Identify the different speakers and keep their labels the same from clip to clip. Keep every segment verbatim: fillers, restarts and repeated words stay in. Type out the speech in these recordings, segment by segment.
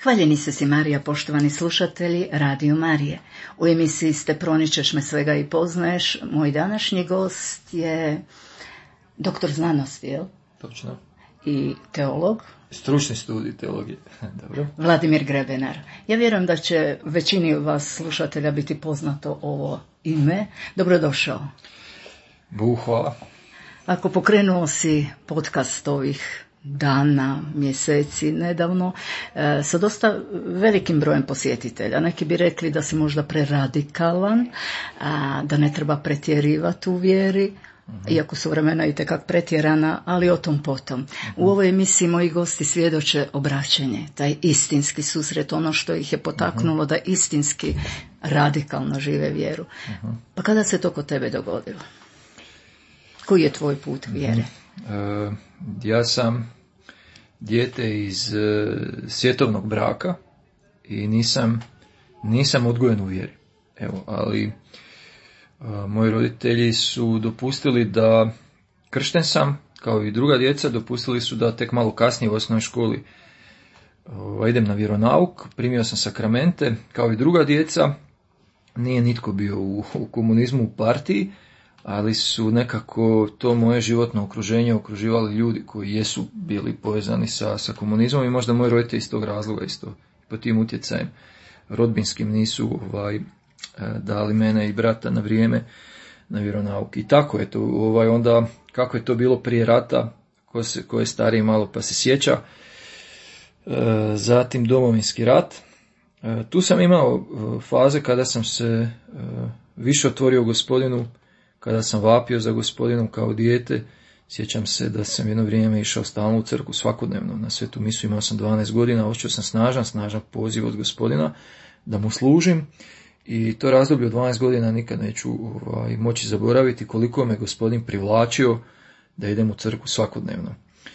Speaker 1: Hvaljeni se si Marija, poštovani slušatelji Radio Marije. U emisiji Ste proničeš me svega i poznaješ. Moj današnji gost je doktor znanosti, jel?
Speaker 2: Točno.
Speaker 1: I teolog.
Speaker 2: Stručni studij teologije. Dobro.
Speaker 1: Vladimir Grebenar. Ja vjerujem da će većini vas slušatelja biti poznato ovo ime. Dobrodošao.
Speaker 2: Bog hvala.
Speaker 1: Ako pokrenuo si podcast ovih dana, mjeseci, nedavno, e, sa dosta velikim brojem posjetitelja. Neki bi rekli da si možda preradikalan, a, da ne treba pretjerivati u vjeri, uh-huh. iako su vremena itekak pretjerana, ali o tom potom. Uh-huh. U ovoj emisiji moji gosti svjedoče obraćanje, taj istinski susret, ono što ih je potaknulo uh-huh. da istinski radikalno žive vjeru. Uh-huh. Pa kada se to kod tebe dogodilo? Koji je tvoj put vjere?
Speaker 2: Uh-huh. Uh... Ja sam dijete iz uh, svjetovnog braka i nisam, nisam odgojen u vjeri. Evo, ali uh, moji roditelji su dopustili da, kršten sam, kao i druga djeca, dopustili su da tek malo kasnije u osnovnoj školi uh, idem na vjeronauk, primio sam sakramente, kao i druga djeca, nije nitko bio u, u komunizmu, u partiji, ali su nekako to moje životno okruženje okruživali ljudi koji jesu bili povezani sa, sa komunizmom i možda moji roditelji iz tog razloga isto po tim utjecajem rodbinskim nisu ovaj, dali mene i brata na vrijeme na vjeronauk. I tako je to, ovaj, onda kako je to bilo prije rata, ko, se, ko je stariji malo pa se sjeća, e, zatim Domovinski rat. E, tu sam imao faze kada sam se e, više otvorio Gospodinu, kada sam vapio za Gospodinom kao dijete. Sjećam se da sam jedno vrijeme išao stalno u crkvu svakodnevno na svetu misu, imao sam dvanaest godina, osjećao sam snažan, snažan poziv od Gospodina da mu služim i to razdoblje od dvanaest godina nikad neću ovaj, moći zaboraviti koliko me Gospodin privlačio da idem u crkvu svakodnevno.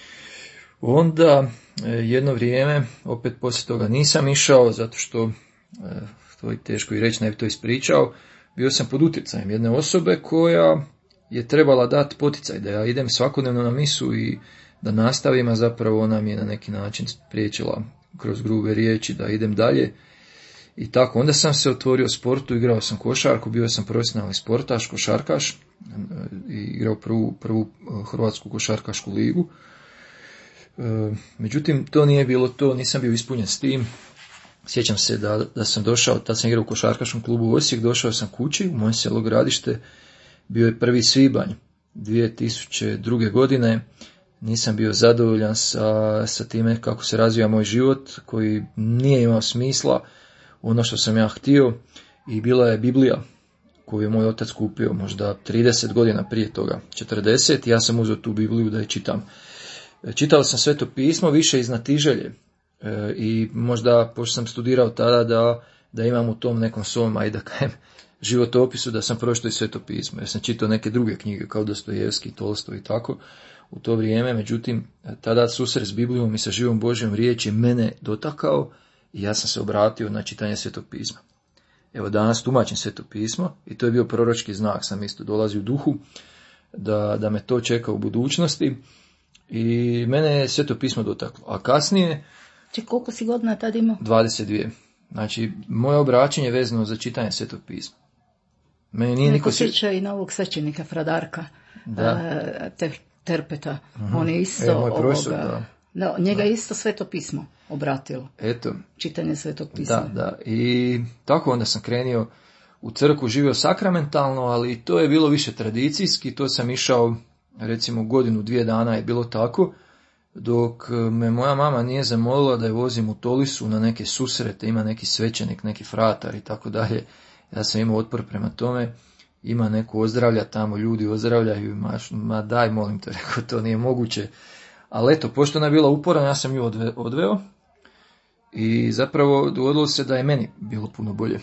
Speaker 2: Onda jedno vrijeme, opet poslije toga nisam išao, zato što, to je teško i reći, ne bi to ispričao, bio sam pod utjecajem jedne osobe koja je trebala dati poticaj da ja idem svakodnevno na misu i da nastavim, a zapravo ona mi je na neki način spriječila kroz grube riječi da idem dalje. I tako, onda sam se otvorio sportu, igrao sam košarku, bio sam profesionalni sportaš, košarkaš, i igrao prvu, prvu hrvatsku košarkašku ligu. Međutim, to nije bilo to, nisam bio ispunjen s tim. Sjećam se da, da sam došao, tad sam igrao u košarkaškom klubu u Osijek, došao sam kući, u moje selo Gradište, bio je prvi svibanj dvije tisuće druge. godine, nisam bio zadovoljan sa, sa time kako se razvija moj život, koji nije imao smisla, ono što sam ja htio, i bila je Biblija koju je moj otac kupio možda trideset godina prije toga, četrdeset, i ja sam uzeo tu Bibliju da je čitam. Čitao sam Sveto pismo više iz znatiželje. E, i možda, pošto sam studirao tada, da, da imam u tom nekom svom, ajde da kajem, životopisu da sam pročitao i Sveto pismo, jer sam čitao neke druge knjige kao Dostojevski, Tolstoj i tako u to vrijeme. Međutim, tada susret s Biblijom i sa živom Božjom riječi mene dotakao i ja sam se obratio na čitanje Svetog pisma. Evo, danas tumačim Sveto pismo i to je bio proročki znak, sam isto dolazi u duhu da, da me to čeka u budućnosti i mene je Sveto pismo dotaklo. A kasnije,
Speaker 1: Če koliko si godina tad imao?
Speaker 2: dvadeset dvije. Znači, moje obraćanje je vezano za čitanje Svetog pisma. Meni nije
Speaker 1: Neko
Speaker 2: niko
Speaker 1: sjeća i novog svećenika Fradarka,
Speaker 2: da.
Speaker 1: Te, Terpeta.
Speaker 2: Uh-huh.
Speaker 1: On je isto
Speaker 2: e, moj profesor,
Speaker 1: ovoga,
Speaker 2: da.
Speaker 1: Da, njega
Speaker 2: da.
Speaker 1: je isto Sveto pismo obratilo.
Speaker 2: Eto.
Speaker 1: Čitanje Svetog pisma.
Speaker 2: Da, da. I tako onda sam krenio u crkvu, živio sakramentalno, ali to je bilo više tradicijski. To sam išao, recimo, godinu, dvije dana je bilo tako, dok me moja mama nije zamolila da je vozim u Tolisu na neke susrete, ima neki svećenik, neki fratar i tako dalje. Ja sam imao otpor prema tome, ima neko ozdravlja tamo, ljudi ozdravljaju, ma, ma daj molim te, rekao, to nije moguće. Ali eto, pošto ona je bila uporna, ja sam ju odve, odveo i zapravo dogodilo se da je meni bilo puno bolje.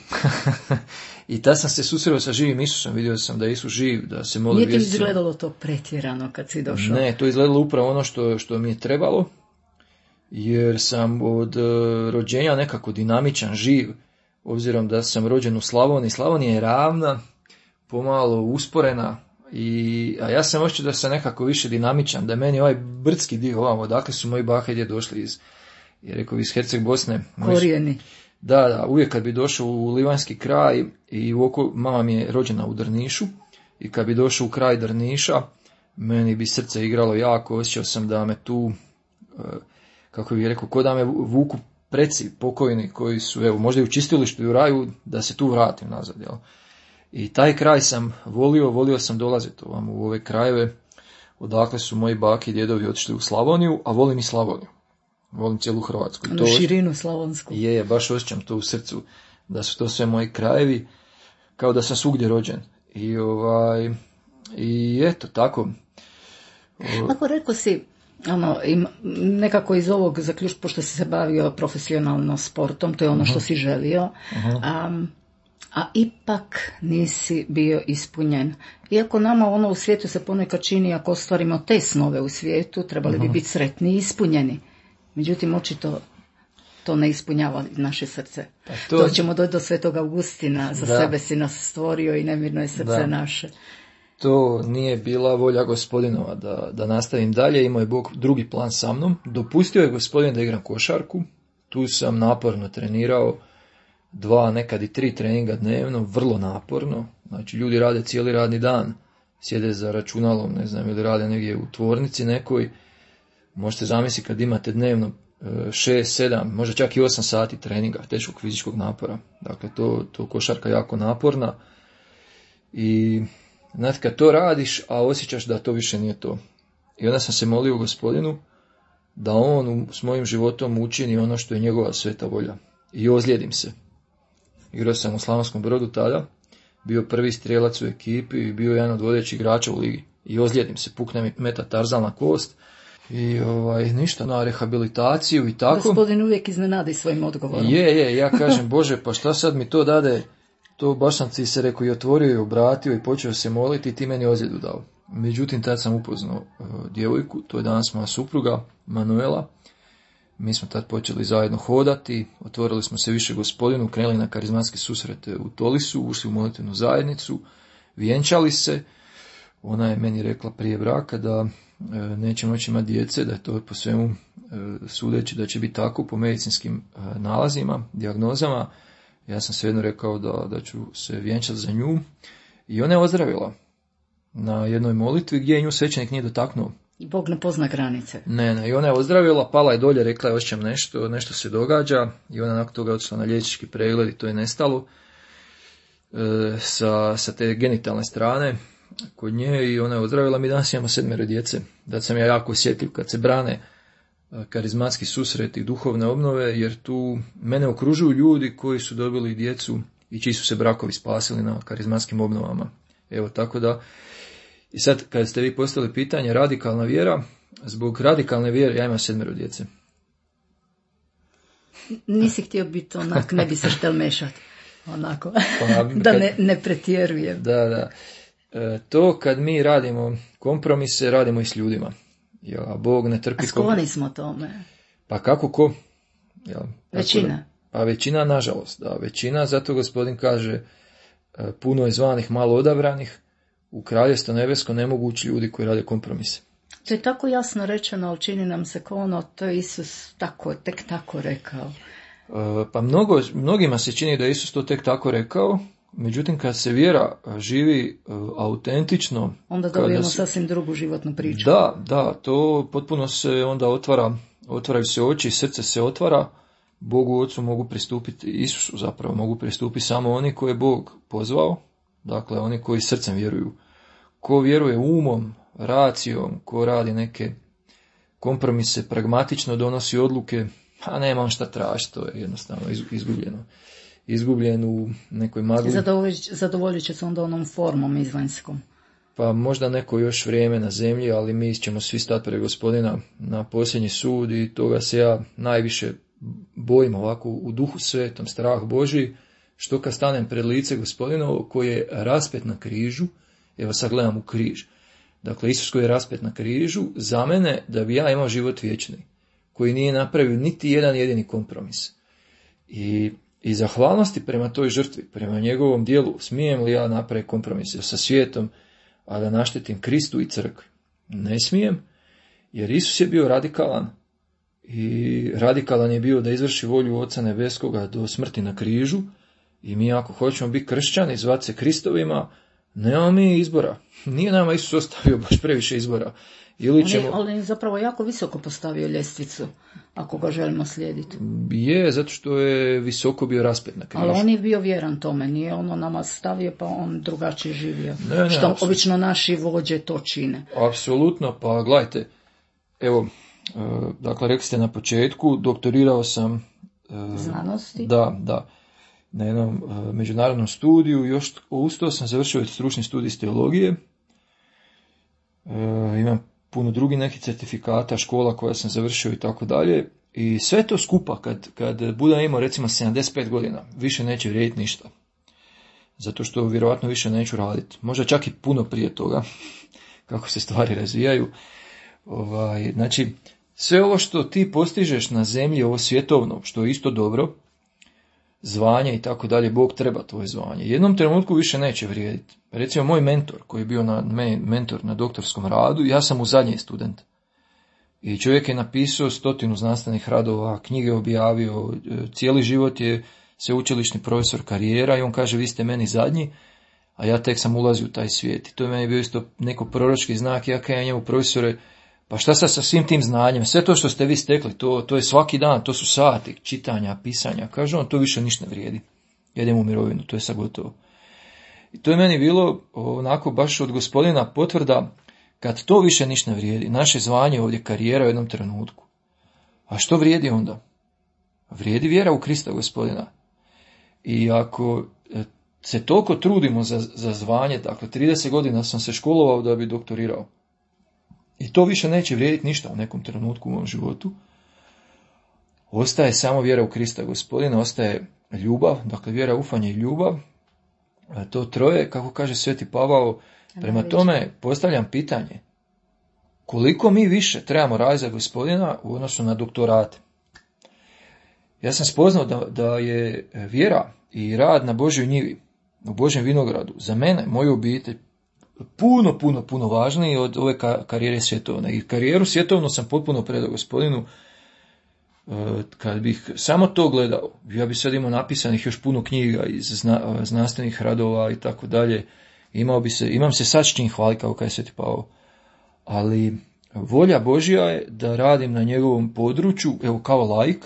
Speaker 2: I tad sam se susreo sa živim Isusom, vidio sam da je Isus živ, da se moli.
Speaker 1: Nije ti
Speaker 2: vjestima.
Speaker 1: izgledalo to pretjerano kad si došao?
Speaker 2: Ne, to je izgledalo upravo ono što, što mi je trebalo, jer sam od rođenja nekako dinamičan, živ, obzirom da sam rođen u Slavoniji. Slavonija je ravna, pomalo usporena, i, a ja sam osjećao da sam nekako više dinamičan, da meni ovaj brdski dio ovamo, odakle su moji baka i djed došli iz, je rekao iz Herceg Bosne.
Speaker 1: Korijeni.
Speaker 2: Da, da, uvijek kad bi došao u Livanjski kraj i u oko, mama mi je rođena u Drnišu i kad bi došao u kraj Drniša, meni bi srce igralo jako, osjećao sam da me tu, kako bih rekao, ko da me vuku preci pokojni koji su, evo, možda i u čistilištu i u raju, da se tu vratim nazad, jel. I taj kraj sam volio, volio sam dolaziti ovam u ove krajeve, odakle su moji baki i djedovi otišli u Slavoniju, a volim i Slavoniju. Volim cijelu Hrvatsku.
Speaker 1: Ono širinu slavonsku.
Speaker 2: Je, baš osjećam to u srcu, da su to sve moji krajevi, kao da sam svugdje rođen. I, ovaj, i eto, tako.
Speaker 1: Ako rekao si, ono, im, nekako iz ovog zaključka, pošto si se bavio profesionalno sportom, to je ono uh-huh. što si želio, uh-huh. a, a ipak nisi bio ispunjen. Iako nama ono u svijetu se ponekad čini, ako ostvarimo te snove u svijetu, trebali uh-huh. bi biti sretni i ispunjeni. Međutim, očito to ne ispunjava naše srce. Pa to... to ćemo doći do Svetog Augustina, za da. Sebe si nas stvorio i nemirno je srce da. Naše.
Speaker 2: To nije bila volja Gospodinova da, da nastavim dalje, imao je Bog drugi plan sa mnom. Dopustio je Gospodin da igram košarku, tu sam naporno trenirao, dva, nekad i tri treninga dnevno, vrlo naporno. Znači, ljudi rade cijeli radni dan, sjede za računalom, ne znam, ili rade negdje u tvornici nekoj. Možete zamisliti kad imate dnevno šest, sedam, možda čak i osam sati treninga, teškog fizičkog napora. Dakle, to, to košarka jako naporna. I znate, kad to radiš, a osjećaš da to više nije to. I onda sam se molio Gospodinu da on s mojim životom učini ono što je njegova sveta volja. I ozlijedim se. Igrao sam u Slavonskom Brodu tada, bio prvi strijelac u ekipi i bio jedan od vodećih igrača u ligi. I ozlijedim se, pukne mi metatarzalna kost. I ovaj, ništa, na rehabilitaciju i tako.
Speaker 1: Gospodin uvijek iznenadi svojim odgovorom.
Speaker 2: Je, je, ja kažem, Bože, pa šta sad mi to dade? To baš sam ti se rekao i otvorio i obratio i počeo se moliti i ti meni ozljedu dao. Međutim, tad sam upoznao uh, djevojku, to je danas moja supruga, Manuela. Mi smo tad počeli zajedno hodati, otvorili smo se više Gospodinu, krenuli na karizmatski susret u Tolisu, ušli u molitvenu zajednicu, vjenčali se. Ona je meni rekla prije braka da e, neće moći imati djece, da je to po svemu e, sudeći da će biti tako po medicinskim e, nalazima, dijagnozama. Ja sam svejedno rekao da, da ću se vjenčati za nju i ona je ozdravila na jednoj molitvi gdje nju svećenik nije dotaknuo.
Speaker 1: Bog ne pozna granice.
Speaker 2: Ne, ne, i ona je ozdravila, pala je dolje, rekla je osjećam nešto, nešto se događa i ona nakon toga otišla na liječnički pregled i to je nestalo e, sa, sa te genitalne strane kod nje i ona je ozdravila. Mi danas imamo sedmero djece. Da sam ja jako osjetljiv kad se brane karizmatski susret i duhovne obnove, jer tu mene okružuju ljudi koji su dobili djecu i čiji su se brakovi spasili na karizmatskim obnovama. Evo, tako da, i sad kad ste vi postavili pitanje radikalna vjera, zbog radikalne vjere ja imam sedmero djece.
Speaker 1: Nisi htio biti onak, ne bi se štel mešati. Onako, pa, da kad, ne, ne pretjerujem.
Speaker 2: Da, da. E, to kad mi radimo kompromise, radimo i s ljudima. Ja, Bog ne trpi.
Speaker 1: A skloni smo tome.
Speaker 2: Pa kako ko? Ja,
Speaker 1: većina.
Speaker 2: Da, pa većina, nažalost. Da, većina, zato Gospodin kaže puno je zvanih, malo odabranih. U Kraljevstvo nebesko ne mogu ući ljudi koji rade kompromise.
Speaker 1: To je tako jasno rečeno, ali čini nam se kao ono, to je Isus tako, tek tako rekao.
Speaker 2: E, pa mnogo, mnogima se čini da je Isus to tek tako rekao. Međutim, kad se vjera živi uh, autentično...
Speaker 1: Onda dobijemo se, sasvim drugu životnu priču.
Speaker 2: Da, da, to potpuno se onda otvara, otvaraju se oči, srce se otvara, Bogu Ocu mogu pristupiti, Isusu zapravo mogu pristupiti samo oni koje je Bog pozvao, dakle oni koji srcem vjeruju. Ko vjeruje umom, racijom, ko radi neke kompromise, pragmatično donosi odluke, a nema on šta tražiti, to je jednostavno izgubljeno. Izgubljen u nekoj magli.
Speaker 1: Zadovoljit, zadovoljit će se onda onom formom izvanjskom.
Speaker 2: Pa možda neko još vrijeme na zemlji, ali mi ćemo svi stati pred Gospodina na posljednji sud i toga se ja najviše bojim ovako u duhu svetom, strah Božji, što kad stanem pred lice Gospodinovo koji je raspet na križu, evo sad gledam u križ, dakle Isus koji je raspet na križu, za mene da bi ja imao život vječni, koji nije napravio niti jedan jedini kompromis. I I zahvalnosti prema toj žrtvi, prema njegovom dijelu, smijem li ja napraviti kompromise sa svijetom, a da naštetim Kristu i crkvi? Ne smijem, jer Isus je bio radikalan i radikalan je bio da izvrši volju Oca Nebeskoga do smrti na križu. I mi ako hoćemo biti kršćani, zvati se Kristovima, nemamo mi izbora. Nije nama Isus ostavio baš previše izbora. Ili ćemo...
Speaker 1: Ali, ali je zapravo jako visoko postavio ljestvicu, ako ga želimo slijediti.
Speaker 2: Je, zato što je visoko bio raspet na križu.
Speaker 1: Ali on je bio vjeran tome, nije ono nama stavio pa on drugačije živio.
Speaker 2: Ne, ne,
Speaker 1: što
Speaker 2: apsolutno.
Speaker 1: Obično naši vođe to čine.
Speaker 2: Apsolutno, pa gledajte, evo, dakle, rekli ste na početku, doktorirao sam...
Speaker 1: Znanosti?
Speaker 2: Da, da. Na jednom uh, međunarodnom studiju, još uz to sam završio stručni studij iz teologije. Uh, imam puno drugih nekih certifikata, škola koja sam završio i tako dalje. I sve to skupa, kad, kad budem imao recimo sedamdeset pet godina, više neće vrijediti ništa. Zato što vjerojatno više neću raditi. Možda čak i puno prije toga, kako se stvari razvijaju. Ovaj, znači, sve ovo što ti postižeš na zemlji, ovo svjetovno, što je isto dobro, zvanje i tako dalje, Bog treba tvoje zvanje. Jednom trenutku više neće vrijediti. Recimo, moj mentor, koji je bio na, meni mentor na doktorskom radu, ja sam mu zadnji student. I čovjek je napisao stotinu znanstvenih radova, knjige objavio, cijeli život je sveučilišni profesor karijera i on kaže, vi ste meni zadnji, a ja tek sam ulazio u taj svijet. I to je meni bio isto neko proročki znak, ja kažem njemu, profesore, pa šta sad sa svim tim znanjem, sve to što ste vi stekli, to, to je svaki dan, to su sati čitanja, pisanja, kaže on, to više ništa ne vrijedi. Jedem u mirovinu, to je sad gotovo. I to je meni bilo onako baš od Gospodina potvrda, kad to više ništa ne vrijedi, naše zvanje ovdje, karijera u jednom trenutku. A što vrijedi onda? Vrijedi vjera u Krista Gospodina. I ako se toliko trudimo za, za zvanje, dakle trideset godina sam se školovao da bi doktorirao, i to više neće vrijediti ništa u nekom trenutku u mom životu. Ostaje samo vjera u Krista Gospodina, ostaje ljubav, dakle vjera, ufanje i ljubav. A to troje, kako kaže Sveti Pavao, prema tome postavljam pitanje, koliko mi više trebamo raditi za Gospodina u odnosu na doktorate? Ja sam spoznao da, da je vjera i rad na Božjoj njivi, u Božjem vinogradu, za mene, moju obitelj, puno, puno, puno važniji od ove karijere svjetovne. I karijeru svjetovnu sam potpuno predao Gospodinu. Kad bih samo to gledao, ja bih sad imao napisanih još puno knjiga iz zna, znanstvenih radova i tako dalje. Imao bi se, imam se sad s čim hvaliti, kao kaj je Sveti Pavao. Ali volja Božja je da radim na njegovom području, evo kao laik,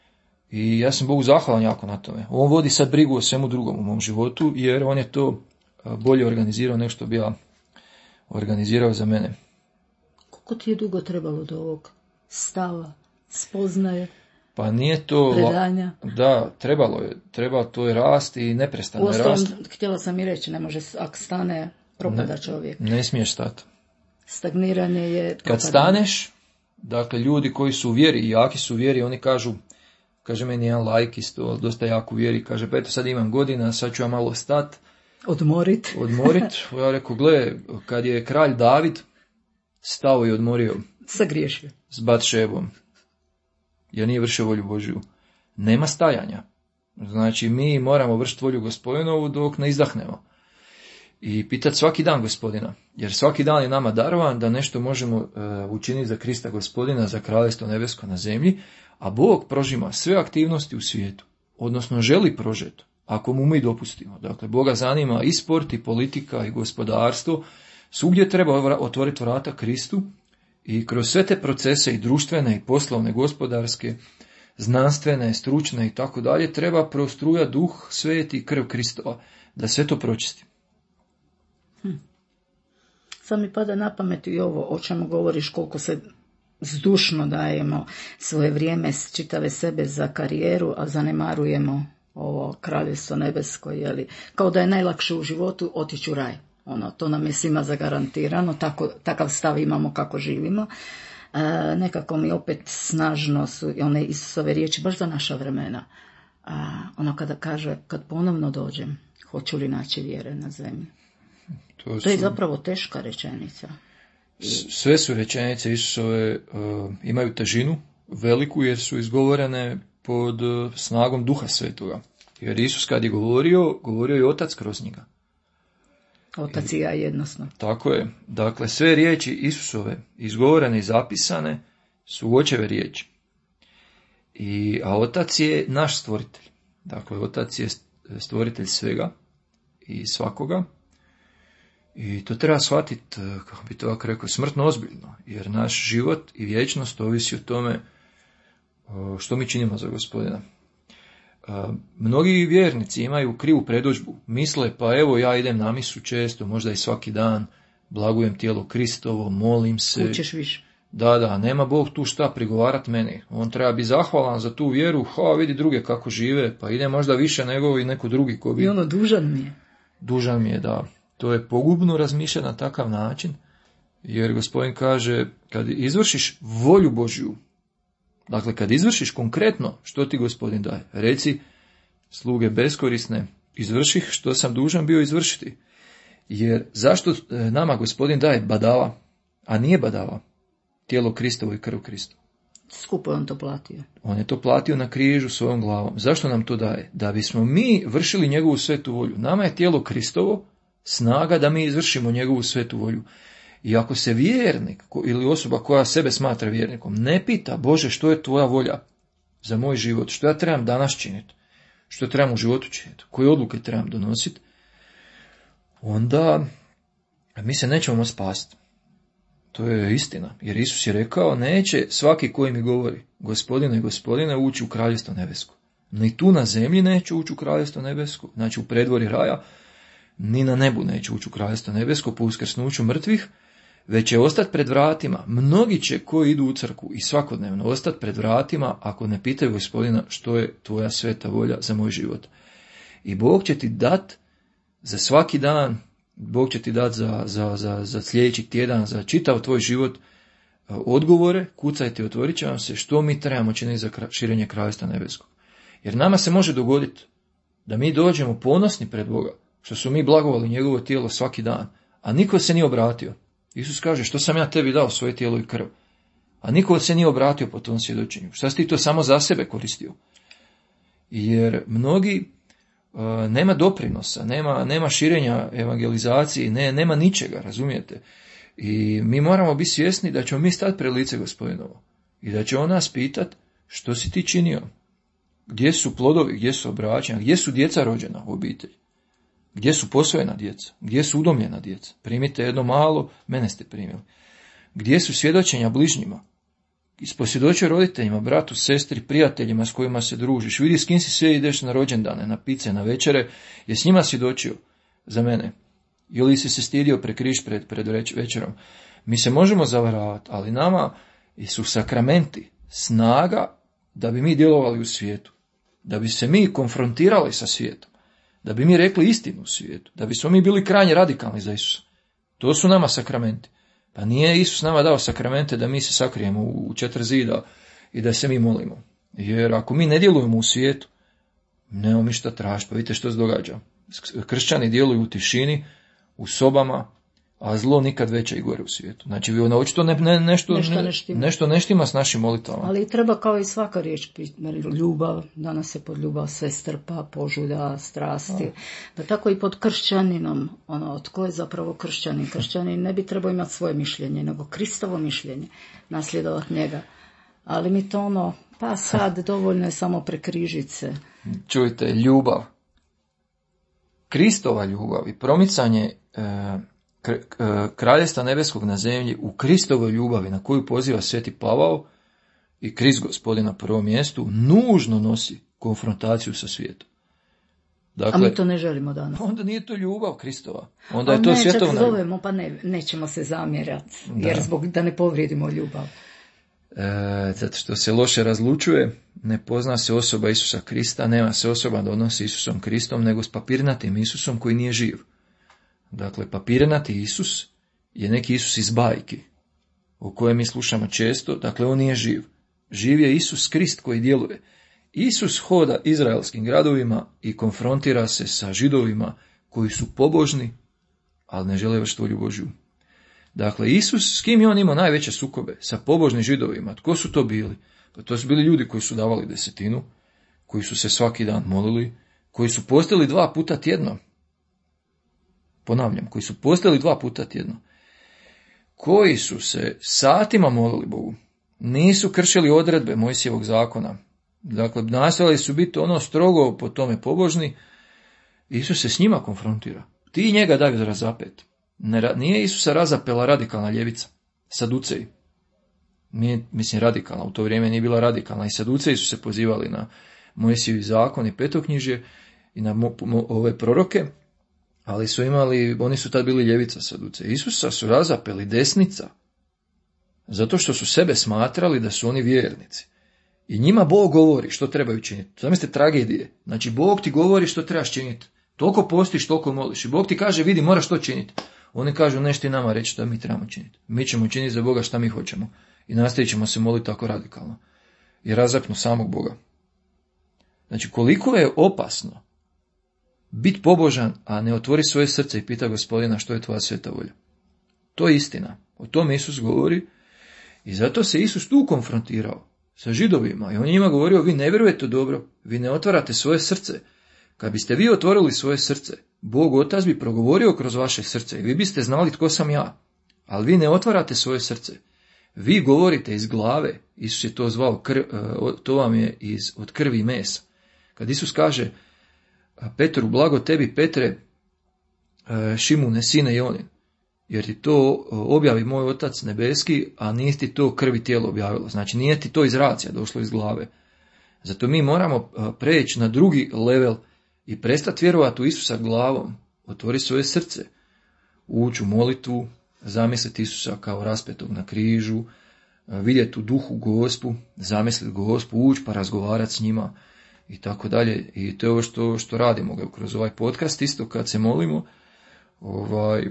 Speaker 2: i ja sam Bogu zahvalan jako na tome. On vodi sad brigu o svemu drugom u mom životu, jer on je to bolje organizirao nego što bi ja organizirao za mene.
Speaker 1: Koliko ti je dugo trebalo do ovog stava, spoznaje,
Speaker 2: pa nije to
Speaker 1: predanja?
Speaker 2: Da, trebalo je. Treba to je rast i neprestano je rast.
Speaker 1: Uostalom, htjela sam i reći, ne može, ako stane, propada čovjek.
Speaker 2: Ne smiješ stati.
Speaker 1: Stagniranje je propadanje.
Speaker 2: Kad staneš, dakle, ljudi koji su u vjeri, jaki su u vjeri, oni kažu, kaže meni jedan laik isto, dosta jak u vjeri, kaže, pa eto sad imam godina, sad ću ja malo stat,
Speaker 1: Odmorit.
Speaker 2: Odmorit. Ja rekao, gle, kad je kralj David stao i odmorio.
Speaker 1: Sagriješio.
Speaker 2: S Batšebom. Jer nije vršio volju Božju. Nema stajanja. Znači, mi moramo vršiti volju Gospodinovu dok ne izdahnemo. I pitati svaki dan Gospodina. Jer svaki dan je nama darovan da nešto možemo uh, učiniti za Krista Gospodina, za Kraljevstvo nebesko na zemlji, a Bog prožima sve aktivnosti u svijetu. Odnosno, želi prožeti. Ako mu mi dopustimo. Dakle, Boga zanima i sport, i politika, i gospodarstvo. Svugdje treba otvoriti vrata Kristu i kroz sve te procese, i društvene, i poslovne, gospodarske, znanstvene, stručne i tako dalje, treba prostrujati duh sveti i krv Kristova, da sve to pročisti.
Speaker 1: Hm. Sad mi pada na pamet i ovo o čemu govoriš, koliko se zdušno dajemo svoje vrijeme, čitave sebe za karijeru, a zanemarujemo ovo kraljevstvo nebesko, jeli, kao da je najlakše u životu otići u raj. Ono, to nam je svima zagarantirano, tako, takav stav imamo kako živimo. E, nekako mi opet snažno su one Isusove riječi baš za naša vremena. E, ono kada kaže, kad ponovno dođem, hoću li naći vjere na zemlji. To, su, to je zapravo teška rečenica. I...
Speaker 2: Sve su rečenice Isusove, uh, imaju težinu veliku jer su izgovorene pod uh, snagom Duha Svetoga. Jer Isus kad je govorio, govorio je Otac kroz njega.
Speaker 1: Otac i ja jednosno.
Speaker 2: Tako je. Dakle, sve riječi Isusove, izgovorene i zapisane, su očeve riječi. I, a otac je naš stvoritelj. Dakle, otac je stvoritelj svega i svakoga. I to treba shvatiti, kako bi to ovako rekao, smrtno ozbiljno. Jer naš život i vječnost ovisi o tome što mi činimo za Gospodina. Mnogi vjernici imaju krivu predodžbu. Misle, pa evo ja idem na misu često, možda i svaki dan, blagujem tijelo Kristovo, molim se.
Speaker 1: Kućeš više.
Speaker 2: Da, da, nema Bog tu šta prigovarat meni. On treba biti zahvalan za tu vjeru, ha, vidi druge kako žive, pa ide možda više nego i neko drugi ko bi...
Speaker 1: I ono, dužan mi je.
Speaker 2: Dužan mi je, da. To je pogubno razmišljati na takav način, jer Gospodin kaže, kad izvršiš volju Božju, dakle, kad izvršiš konkretno što ti Gospodin daje, reci, sluge beskorisne, izvrših što sam dužan bio izvršiti. Jer zašto nama Gospodin daje badava, a nije badava? Tijelo Kristovo i krv Kristovo.
Speaker 1: Skupo je on to platio.
Speaker 2: On je to platio na križu svojom glavom. Zašto nam to daje? Da bismo mi vršili njegovu svetu volju. Nama je tijelo Kristovo snaga da mi izvršimo njegovu svetu volju. I ako se vjernik ili osoba koja sebe smatra vjernikom ne pita, Bože, što je tvoja volja za moj život, što ja trebam danas činiti, što trebam u životu činiti, koje odluke trebam donositi, onda mi se nećemo spasiti. To je istina, jer Isus je rekao, neće svaki koji mi govori, Gospodine, Gospodine, ući u kraljevstvo nebesko. Ni tu na zemlji neće ući u kraljevstvo nebesko, znači u predvorje raja, ni na nebu neće ući u kraljevstvo nebesko po uskrsnuću mrtvih, već će ostati pred vratima. Mnogi će koji idu u crkvu i svakodnevno ostati pred vratima ako ne pitaju Gospodina što je tvoja sveta volja za moj život. I Bog će ti dat za svaki dan, Bog će ti dati za, za, za, za sljedeći tjedan, za čitav tvoj život odgovore, kucajte, otvorit će vam se što mi trebamo činiti za širenje kraljevstva nebeskog. Jer nama se može dogoditi da mi dođemo ponosni pred Boga, što su mi blagovali njegovo tijelo svaki dan, a niko se nije obratio. Isus kaže, što sam ja tebi dao svoje tijelo i krv? A niko se nije obratio po tom svjedočenju. Šta si ti to samo za sebe koristio? Jer mnogi uh, nema doprinosa, nema, nema širenja evangelizacije, ne, nema ničega, razumijete? I mi moramo biti svjesni da ćemo mi stati pred lice Gospodinovo i da će on nas pitat što si ti činio, gdje su plodovi, gdje su obraćanja, gdje su djeca rođena u obitelji, gdje su posvojena djeca, gdje su udomljena djeca, primite jedno malo, mene ste primili, gdje su svjedočenja bližnjima, isposvjedočio roditeljima, bratu, sestri, prijateljima s kojima se družiš, vidi s kim si sve ideš na rođendane, na pice, na večere, je s njima svjedočio za mene. Ili si se stidio prekriž pred, pred večerom. Mi se možemo zavaravati, ali nama su sakramenti snaga da bi mi djelovali u svijetu, da bi se mi konfrontirali sa svijetom, da bi mi rekli istinu u svijetu, da bismo mi bili krajnje radikalni za Isusa. To su nama sakramenti. Pa nije Isus nama dao sakramente da mi se sakrijemo u četiri zida i da se mi molimo. Jer ako mi ne djelujemo u svijetu, nemamo mi šta tražiti. Pa vidite što se događa. Kršćani djeluju u tišini, u sobama, a zlo nikad veće i gore u svijetu. Znači, vi očito ne, ne, nešto, nešto, ne štima. nešto ne štima s našim molitvama.
Speaker 1: Ali treba kao i svaka riječ, ljubav, danas se pod ljubav sve strpa, požulja, strasti. A. Da tako i pod kršćaninom, ono, tko je zapravo kršćanin? Kršćanin ne bi trebao imati svoje mišljenje, nego Kristovo mišljenje, nasljedovati njega. Ali mi to ono, pa sad dovoljno je samo prekrižit se.
Speaker 2: Čujte, ljubav. Kristova ljubav i promicanje e, kraljevstva nebeskog na zemlji u Kristovoj ljubavi na koju poziva Sveti Pavao i Krist Gospodin na prvom mjestu nužno nosi konfrontaciju sa svijetom.
Speaker 1: Dakle, a mi to ne želimo danas.
Speaker 2: Onda nije to ljubav Kristova. Onda a je to svjetovna ljubav.
Speaker 1: Zovemo, pa ne, nećemo se zamjerati, jer da. Zbog da ne povrijedimo ljubav.
Speaker 2: E, zato što se loše razlučuje, ne pozna se osoba Isusa Krista, nema se osoba da odnosi Isusom Kristom, nego s papirnatim Isusom koji nije živ. Dakle, papirnati Isus je neki Isus iz bajki, o kojem mi slušamo često, dakle on nije živ. Živ je Isus Krist koji djeluje. Isus hoda izraelskim gradovima i konfrontira se sa Židovima koji su pobožni, ali ne žele vršiti volju Božju. Dakle, Isus, s kim je on imao najveće sukobe? Sa pobožnim Židovima. Tko su to bili? Pa to su bili ljudi koji su davali desetinu, koji su se svaki dan molili, koji su postili dva puta tjedno. Ponavljam, koji su postili dva puta tjedno. Koji su se satima molili Bogu. Nisu kršili odredbe Mojsijevog zakona. Dakle, nastojali su biti ono strogo po tome pobožni. Isus se s njima konfrontira. Ti njega daju razapet. Ne, nije Isusa razapela radikalna ljevica, saduceji. Nije, mislim, radikalna, u to vrijeme nije bila radikalna. I saduceji su se pozivali na Mojsijev zakon i petoknjižje i na mo, mo, ove proroke, ali su imali, oni su tad bili ljevica saduceji. Isusa su razapeli desnica, zato što su sebe smatrali da su oni vjernici. I njima Bog govori što trebaju činiti. Zamislite tragedije. Znači, Bog ti govori što trebaš činiti. Toliko postiš, toliko moliš. I Bog ti kaže, vidi, moraš to činiti. Oni kažu, neš ti nama reći što mi trebamo činiti. Mi ćemo činiti za Boga šta mi hoćemo. I nastavit ćemo se moliti tako radikalno. I razapnu samog Boga. Znači, koliko je opasno biti pobožan, a ne otvori svoje srce i pita Gospodina što je tvoja sveta volja. To je istina. O tome Isus govori. I zato se Isus tu konfrontirao sa Židovima. I on njima govorio, vi ne vjerujete dobro, vi ne otvarate svoje srce. Kad biste vi otvorili svoje srce, Bog Otac bi progovorio kroz vaše srce i vi biste znali tko sam ja. Ali vi ne otvarate svoje srce. Vi govorite iz glave. Isus je to zvao, krv, to vam je iz, od krvi i mesa. Kad Isus kaže Petru, blago tebi Petre, Šimune, sine Jonin, jer ti to objavi moj Otac nebeski, a nije ti to krvi tijelo objavilo. Znači nije ti to iz racija došlo iz glave. Zato mi moramo preći na drugi level i prestati vjerovati u Isusa glavom, otvori svoje srce, ući u molitvu, zamisliti Isusa kao raspetog na križu, vidjeti u duhu Gospu, zamisliti Gospu, ući pa razgovarati s njima i tako dalje. I to je ovo što, što radimo kroz ovaj podcast, isto kad se molimo, ovaj,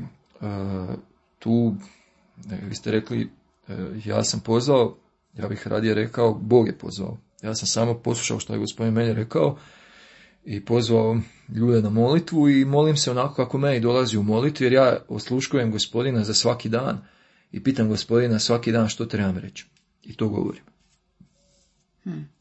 Speaker 2: tu, vi ste rekli, ja sam pozvao, ja bih radije rekao, Bog je pozvao. Ja sam samo poslušao što je gospodin meni rekao i pozvao ljude na molitvu i molim se onako kako meni dolazi u molitvi, jer ja osluškujem Gospodina za svaki dan i pitam Gospodina svaki dan što trebam reći. I to govorim.
Speaker 1: Hmm.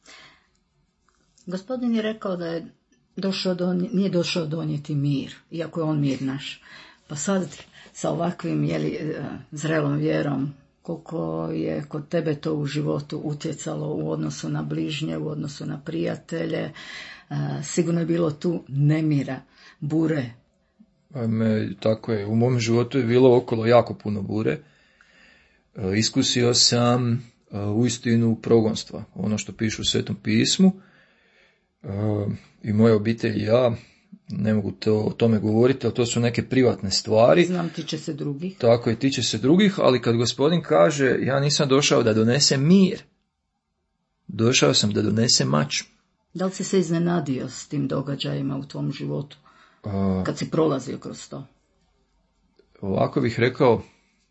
Speaker 1: Gospodin je rekao da je došao do, nije došao donijeti mir, iako je on mir naš. Pa sad sa ovakvim jeli, zrelom vjerom, koliko je kod tebe to u životu utjecalo u odnosu na bližnje, u odnosu na prijatelje, sigurno je bilo tu nemira, bure.
Speaker 2: Me, tako je, u mom životu je bilo okolo jako puno bure. Iskusio sam uistinu progonstva, ono što piše u Svetom pismu. I moja obitelj i ja, ne mogu to, o tome govoriti, ali to su neke privatne stvari.
Speaker 1: Znam, tiče se drugih.
Speaker 2: Tako je, tiče se drugih, ali kad Gospodin kaže, ja nisam došao da donesem mir, došao sam da donesem mač.
Speaker 1: Da li si se iznenadio s tim događajima u tvom životu, A, kad si prolazio kroz to?
Speaker 2: Ovako bih rekao,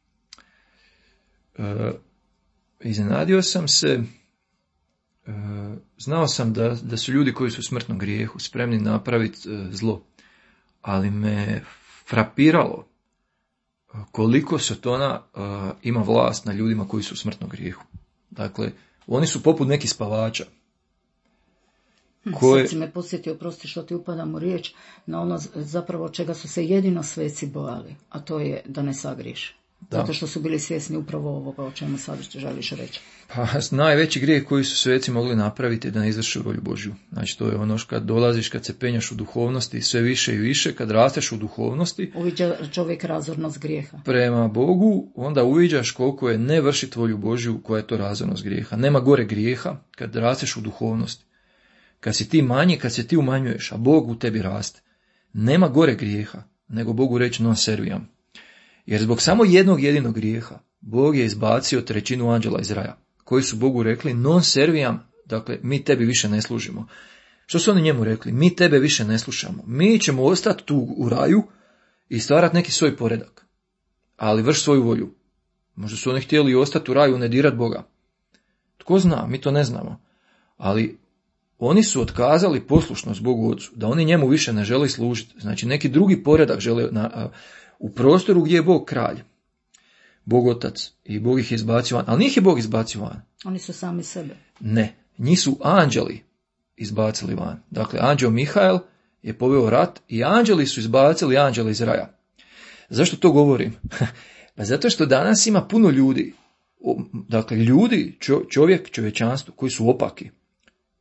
Speaker 2: uh, iznenadio sam se, uh, znao sam da, da su ljudi koji su u smrtnom grijehu spremni napraviti uh, zlo, ali me frapiralo uh, koliko Sotona uh, ima vlast na ljudima koji su u smrtnom grijehu. Dakle, oni su poput nekih spavača.
Speaker 1: Koje... Sad si me podsjetio, prosti što ti upadam u riječ, na ono zapravo čega su se jedino sveci bojali, a to je da ne sagriješe. Da. Zato što su bili svjesni upravo ovoga o čemu sad želiš reći.
Speaker 2: Pa, najveći grijeh koji su sveci mogli napraviti je da ne izvrše volju Božju. Znači, to je ono kad dolaziš, kad se penjaš u duhovnosti sve više i više, kad rasteš u duhovnosti.
Speaker 1: Uviđa čovjek razornost grijeha.
Speaker 2: Prema Bogu, onda uviđaš koliko je ne vršiti volju Božju, koja je to razornost grijeha. Nema gore grijeha kad rasteš u duhovnosti. Kad si ti manji, kad se ti umanjuješ, a Bog u tebi raste. Nema gore grijeha, nego Bogu reći non serviam. Jer zbog samo jednog jedinog grijeha, Bog je izbacio trećinu anđela iz raja, koji su Bogu rekli non serviam, dakle mi tebi više ne služimo. Što su oni njemu rekli? Mi tebe više ne slušamo. Mi ćemo ostati tu u raju i stvarati neki svoj poredak. Ali vrš svoju volju. Možda su oni htjeli ostati u raju, ne dirat Boga. Tko zna, mi to ne znamo. Ali oni su otkazali poslušnost Bogu Ocu, da oni njemu više ne žele služiti. Znači neki drugi poredak žele na, a, u prostoru gdje je Bog kralj, Bog Otac, i Bog ih je izbacio van. Ali njih je Bog izbacio van.
Speaker 1: Oni su sami sebe.
Speaker 2: Ne, njih su anđeli izbacili van. Dakle, anđeo Mihael je poveo rat i anđeli su izbacili anđele iz raja. Zašto to govorim? Pa zato što danas ima puno ljudi, dakle ljudi, čovjek, čovječanstvo, koji su opaki.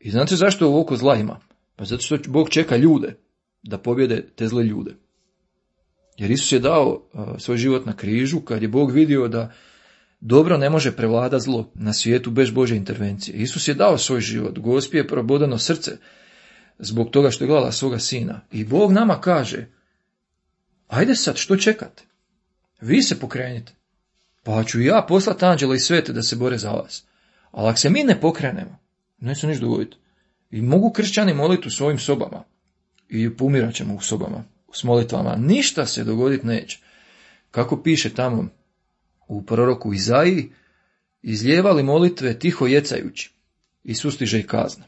Speaker 2: I znate zašto ovoliko zla ima? Pa zato što Bog čeka ljude da pobjede te zle ljude. Jer Isus je dao uh, svoj život na križu kad je Bog vidio da dobro ne može prevlada zlo na svijetu bez Božje intervencije. Isus je dao svoj život, Gospi je probodano srce zbog toga što je gledala svoga sina. I Bog nama kaže, ajde sad, što čekate? Vi se pokrenite. Pa ću ja poslati anđela i svete da se bore za vas. Ali ako se mi ne pokrenemo, neće se ništa dogoditi. I mogu kršćani moliti u svojim sobama. I pomirat ćemo u sobama, s molitvama. Ništa se dogoditi neće. Kako piše tamo u proroku Izaiji, izlijevali molitve tiho jecajući i sustiže i kazna.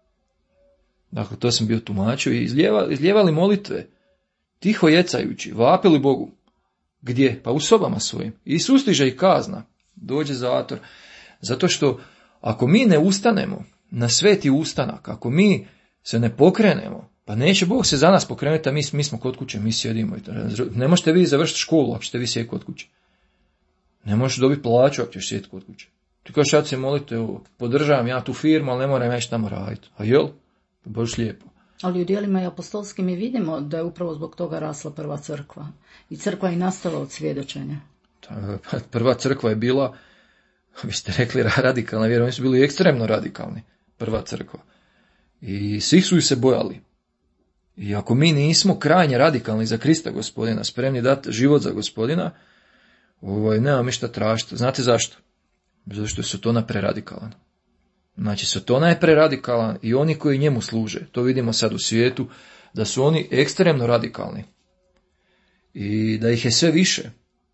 Speaker 2: Dakle, to sam bio tumačio. I izlijevali, izlijevali molitve tiho jecajući, vapili Bogu. Gdje? Pa u sobama svojim. I sustiže i kazna. Dođe zatvor. Zato što ako mi ne ustanemo na sveti ustanak, ako mi se ne pokrenemo, pa neće Bog se za nas pokrenuti, a mi, mi smo kod kuće, mi sjedimo. Ne možete vi završiti školu ako ćete vi sjediti kod kuće. Ne možeš dobiti plaću ako ćeš sjediti kod kuće. Ti kažeš, ja se molite, evo, podržavam ja tu firmu, ali ne moram ja ići tamo raditi. A jel? Baš lijepo.
Speaker 1: Ali u dijelima i apostolskim mi vidimo da je upravo zbog toga rasla prva crkva. I crkva je i nastala od svjedočenja.
Speaker 2: Prva crkva je bila, vi ste rekli, radikalna vjera. Oni su bili ekstremno radikalni. Prva crkva. I svih su ju se bojali. I ako mi nismo krajnje radikalni za Krista Gospodina, spremni dati život za Gospodina, ovaj, nema mi šta tražiti. Znate zašto? Zato što je Sotona preradikalan. Znači, Sotona je preradikalan i oni koji njemu služe, to vidimo sad u svijetu, da su oni ekstremno radikalni. I da ih je sve više,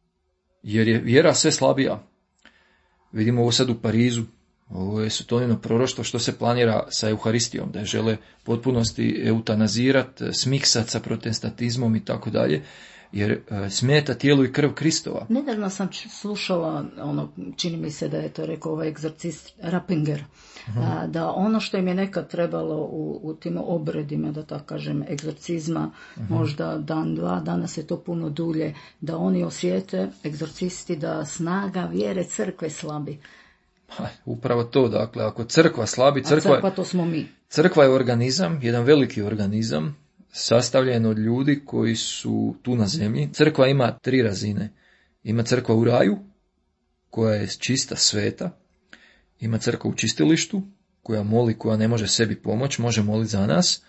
Speaker 2: jer je vjera sve slabija. Vidimo ovo sad u Parizu, ovo je Sotonino proroštvo što se planira sa Euharistijom, da je žele potpunosti eutanazirati, smiksati sa protestantizmom i tako dalje, jer smeta tijelu i krv Kristova.
Speaker 1: Nedavno sam slušala, ono, čini mi se da je to rekao ovaj egzorcist Rappinger, uh-huh. da ono što im je nekad trebalo u, u tim obredima, da tako kažem, egzorcizma, uh-huh. možda dan, dva, danas je to puno dulje, da oni osjete, egzorcisti, da snaga vjere crkve slabi.
Speaker 2: Pa, upravo to, dakle, ako crkva slabi, crkva,
Speaker 1: A crkva to smo mi.
Speaker 2: Crkva je organizam, jedan veliki organizam, sastavljen od ljudi koji su tu na zemlji. Crkva ima tri razine. Ima crkva u raju, koja je čista, sveta. Ima crkva u čistilištu, koja moli, koja ne može sebi pomoći, može moliti za nas.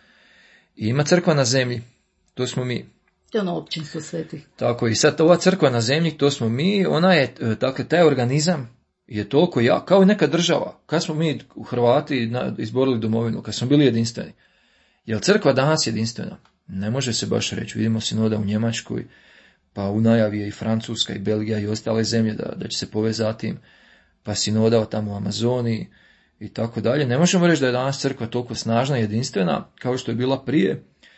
Speaker 2: I ima crkva na zemlji, to smo mi.
Speaker 1: To je ono općinstvo svetih.
Speaker 2: Tako, i sad ova crkva na zemlji, to smo mi, ona je, dakle, taj organizam je toliko jak, kao i neka država. Kad smo mi u Hrvati izborili domovinu, kad smo bili jedinstveni. Je li crkva danas jedinstvena? Ne može se baš reći. Vidimo sinoda u Njemačkoj, pa u najavi je i Francuska i Belgija i ostale zemlje da, da će se povezati, pa sinoda tamo u Amazoniji i tako dalje. Ne možemo reći da je danas crkva toliko snažna i jedinstvena kao što je bila prije.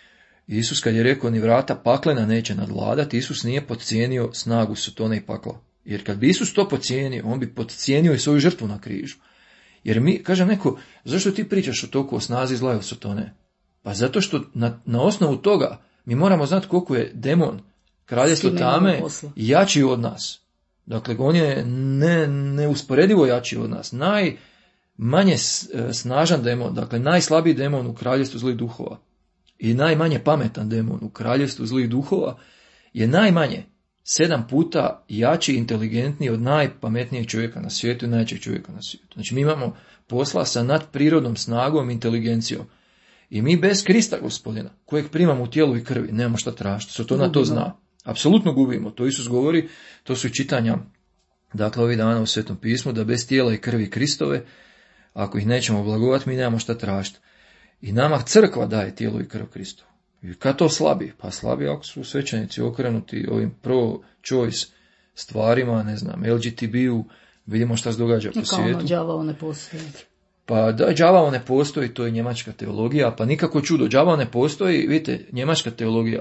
Speaker 2: Isus kad je rekao ni vrata paklena neće nadvladati, Isus nije podcijenio snagu Sotone i pakla. Jer kad bi Isus to podcijenio, on bi podcijenio i svoju žrtvu na križu. Jer mi, kaže neko, zašto ti pričaš o toliko o snazi zla i Sotone? Pa zato što na, na osnovu toga mi moramo znati koliko je demon, kraljestvo tame, jači od nas. Dakle, on je ne, neusporedivo jači od nas. Najmanje snažan demon, dakle najslabiji demon u kraljestvu zlih duhova i najmanje pametan demon u kraljestvu zlih duhova je najmanje sedam puta jači i inteligentniji od najpametnijeg čovjeka na svijetu i najjačeg čovjeka na svijetu. Znači mi imamo posla sa nadprirodnom snagom i inteligencijom. I mi bez Krista Gospodina, kojeg primamo u tijelu i krvi, nemamo šta tražiti. Sotona to zna. Apsolutno gubimo. To Isus govori, to su i čitanja, dakle, ovih dana u Svetom pismu, da bez tijela i krvi Kristove, ako ih nećemo blagovati, mi nemamo šta tražiti. I nama crkva daje tijelo i krv Kristovu. I kad to slabi? Pa slabi ako su svećenici okrenuti ovim pro-choice stvarima, ne znam, L G B T-u, vidimo šta se događa po svijetu.
Speaker 1: Kao ono đavao ne postoji.
Speaker 2: Pa da, đavao ne postoji, to je njemačka teologija, pa nikako čudo, đavao ne postoji, vidite, njemačka teologija,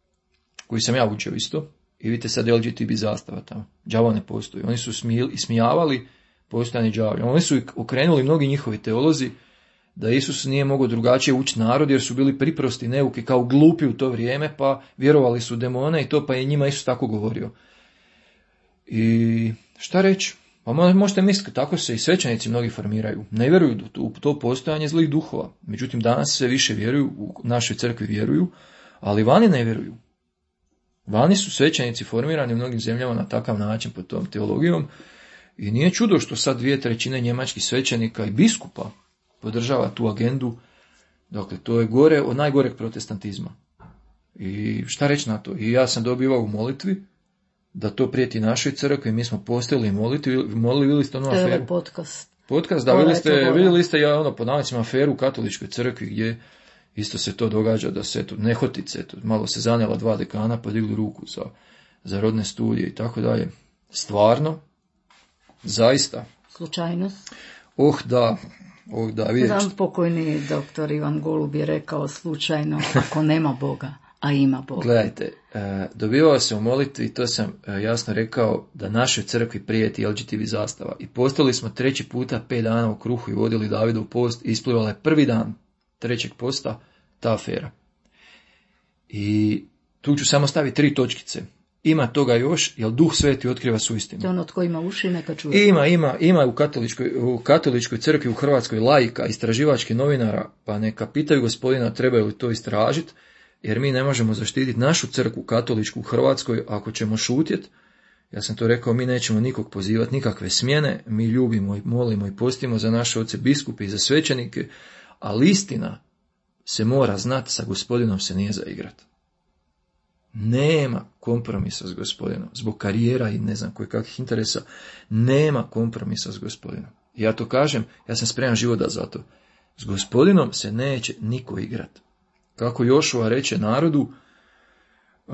Speaker 2: koju sam ja učio isto, i vidite sad L G B T zastava tamo, đavao ne postoji. Oni su smijeli, ismijavali postojanje đavlja. Oni su okrenuli mnogi njihovi teolozi da Isus nije mogao drugačije učiti narod, jer su bili priprosti, neuki, kao glupi u to vrijeme, pa vjerovali su demone i to, pa je njima Isus tako govorio. I šta reći? Pa možete misliti, tako se i svećenici mnogi formiraju. Ne vjeruju u to postojanje zlih duhova. Međutim, danas sve više vjeruju, u našoj crkvi vjeruju, ali vani ne vjeruju. Vani su svećenici formirani u mnogim zemljama na takav način pod tom teologijom i nije čudo što sad dvije trećine njemačkih svećenika i biskupa podržava tu agendu. Dakle, to je gore od najgoreg protestantizma. I šta reći na to? I ja sam dobivao u molitvi da to prijeti našoj crkvi, mi smo postavili molitvi, molili, vidjeli ste onu aferu.
Speaker 1: To je podcast.
Speaker 2: Podcast, da, vidjeli ste, vidjeli ste ja ono, po navicima aferu u katoličkoj crkvi gdje isto se to događa da se to nehotice, to, malo se zanjela dva dekana, podigli ruku za, za rodne studije i tako dalje. Stvarno, zaista.
Speaker 1: Slučajnost?
Speaker 2: Oh da, oh da, vidjeti.
Speaker 1: Znam, pokojni doktor Ivan Golub je rekao slučajno ako nema Boga, a ima Boga.
Speaker 2: Gledajte, dobivao se u molitvi i to sam jasno rekao da našoj crkvi prijeti L G B T zastava. I postali smo treći puta pet dana u kruhu i vodili Davidov post i isplivala je prvi dan trećeg posta ta afera. I tu ću samo staviti tri točkice. Ima toga još, jer Duh Sveti otkriva su istinu.
Speaker 1: To ono tko ima uši, neka čuje.
Speaker 2: Ima, ima, ima u katoličkoj, u katoličkoj crkvi u Hrvatskoj laika, istraživačkih novinara, pa neka pitaju gospodina trebaju li to istražiti, jer mi ne možemo zaštititi našu crkvu katoličku u Hrvatskoj ako ćemo šutjeti. Ja sam to rekao, mi nećemo nikog pozivati, nikakve smjene, mi ljubimo i molimo i postimo za naše oce biskupe i za svećenike, ali istina se mora znati, sa gospodinom se nije za igrat. Nema kompromisa s gospodinom, zbog karijera i ne znam koje kakvih interesa, nema kompromisa s gospodinom. Ja to kažem, ja sam spreman život da za to. S gospodinom se neće niko igrat. Kako Jošua reče narodu, uh,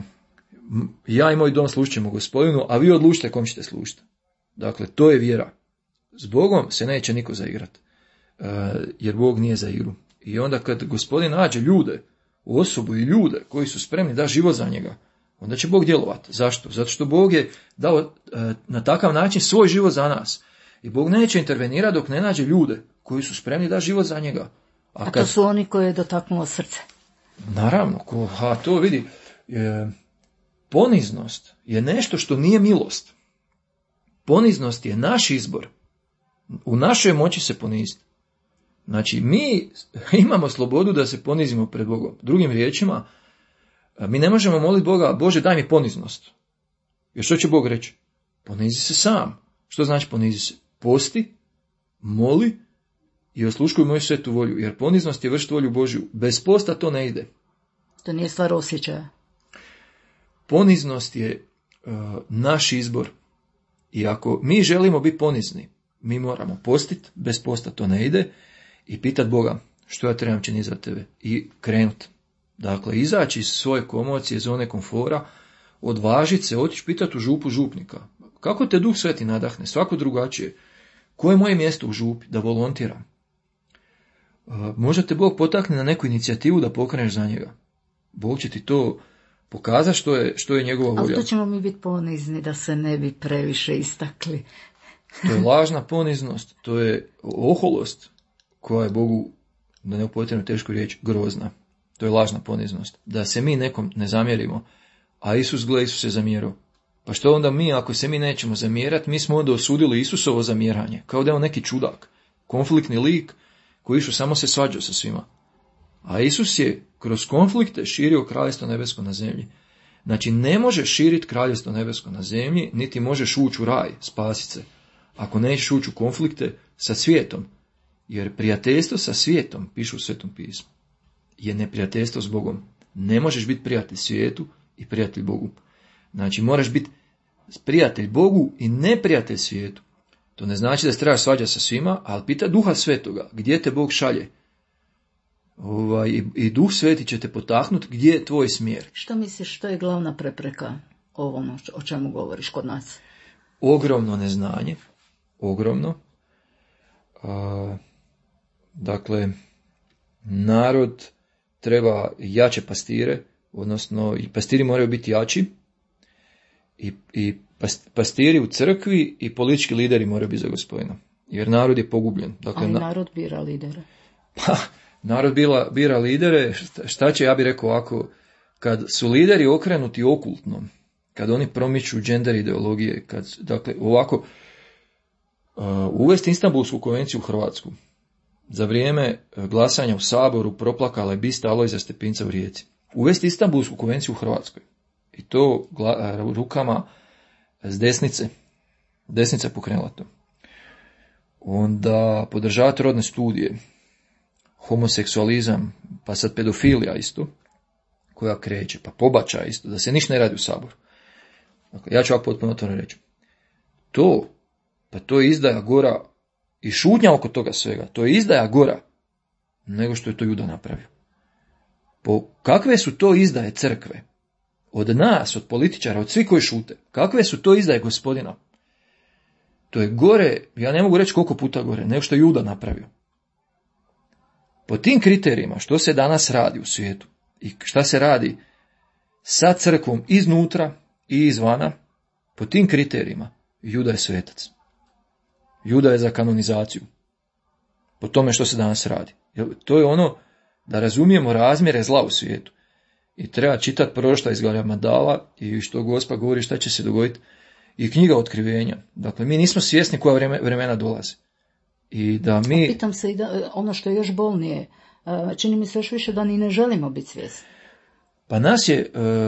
Speaker 2: ja i moj dom služit ćemo gospodinu, a vi odlučite kom ćete služiti. Dakle, to je vjera. S Bogom se neće niko zaigrat, uh, jer Bog nije za igru. I onda kad gospodin nađe ljude, osobu i ljude koji su spremni da život za njega, onda će Bog djelovati. Zašto? Zato što Bog je dao uh, na takav način svoj život za nas. I Bog neće intervenirati dok ne nađe ljude koji su spremni da život za njega.
Speaker 1: A, A kad... to su oni koji je dotaknulo srce.
Speaker 2: Naravno, ko, a to vidi, je, poniznost je nešto što nije milost. Poniznost je naš izbor. U našoj moći se poniziti. Znači, mi imamo slobodu da se ponizimo pred Bogom. Drugim riječima, mi ne možemo moliti Boga, Bože daj mi poniznost. Jer što će Bog reći? Ponizi se sam. Što znači ponizi se? Posti, moli i osluškuj moju svetu volju, jer poniznost je vršiti volju Božju. Bez posta to ne ide.
Speaker 1: To nije stvar osjećaja.
Speaker 2: Poniznost je uh, naš izbor. I ako mi želimo biti ponizni, mi moramo postiti, bez posta to ne ide, i pitati Boga što ja trebam činiti za tebe. I krenuti. Dakle, izaći iz svoje komocije, zone komfora, odvažiti se, otići pitati u župu župnika. Kako te Duh Sveti nadahne? Svako drugačije. Koje je moje mjesto u župi? Da volontiram. Možda te Bog potakne na neku inicijativu da pokreneš za njega. Bog će ti to pokazati što je, što je njegova volja.
Speaker 1: Ali to ćemo mi biti ponizni da se ne bi previše istakli.
Speaker 2: To je lažna poniznost, to je oholost koja je Bogu, da ne upotrebim tešku riječ, grozna. To je lažna poniznost. Da se mi nekom ne zamjerimo, a Isus, gle, Isus se zamjerao. Pa što onda mi, ako se mi nećemo zamjerati, mi smo onda osudili Isusovo zamjeranje, kao da je on neki čudak, konfliktni lik koji išao samo se svađao sa svima. A Isus je kroz konflikte širio kraljevstvo nebesko na zemlji. Znači, ne možeš širiti kraljevstvo nebesko na zemlji, niti možeš ući u raj, spasit se, ako nećeš ući u konflikte sa svijetom. Jer prijateljstvo sa svijetom, pišu u Svetom pismu, je neprijateljstvo s Bogom. Ne možeš biti prijatelj svijetu i prijatelj Bogu. Znači, moraš biti prijatelj Bogu i neprijatelj svijetu. To ne znači da se trebaš svađati sa svima, ali pita Duha Svetoga, gdje te Bog šalje. Ovaj, i, I Duh Sveti će te potaknuti gdje je tvoj smjer.
Speaker 1: Što misliš, što je glavna prepreka ovom o čemu govoriš kod nas?
Speaker 2: Ogromno neznanje. Ogromno. A, dakle, narod treba jače pastire, odnosno i pastiri moraju biti jači, i, i pastiri u crkvi i politički lideri moraju biti za gospodina. Jer narod je pogubljen. Dakle,
Speaker 1: ali narod bira lidere.
Speaker 2: Pa, narod bila, bira lidere, šta, šta će, ja bih rekao ovako, kad su lideri okrenuti okultnom, kad oni promiču gender ideologije, kad, dakle, ovako, uvesti Istanbulsku konvenciju u Hrvatsku. Za vrijeme glasanja u Saboru proplakala je bista Alojza Stepinca u Rijeci. Uvesti Istanbulsku konvenciju u Hrvatskoj. I to rukama s desnice. Desnica je pokrenula to. Onda podržavati rodne studije, homoseksualizam, pa sad pedofilija isto, koja kreće, pa pobačaj isto, da se ništa ne radi u Saboru. Dakle, ja ću ovako potpuno otvoreno reći. To, pa to je izdaja gora i šutnja oko toga svega, to je izdaja gora nego što je to Juda napravio. Po kakve su to izdaje crkve? Od nas, od političara, od svih koji šute. Kakve su to izdaje Gospodina? To je gore, ja ne mogu reći koliko puta gore, nego što je Juda napravio. Po tim kriterijima što se danas radi u svijetu i šta se radi sa crkvom iznutra i izvana, po tim kriterijima Juda je svetac. Juda je za kanonizaciju. Po tome što se danas radi. To je ono da razumijemo razmjere zla u svijetu. I treba čitati proroštva iz Gamadala i što Gospa govori šta će se dogoditi. I knjiga otkrivenja. Dakle, mi nismo svjesni koja vreme, vremena dolaze. I da mi...
Speaker 1: A pitam se i da, ono što je još bolnije, čini mi se još više da ni ne želimo biti svjesni.
Speaker 2: Pa nas je,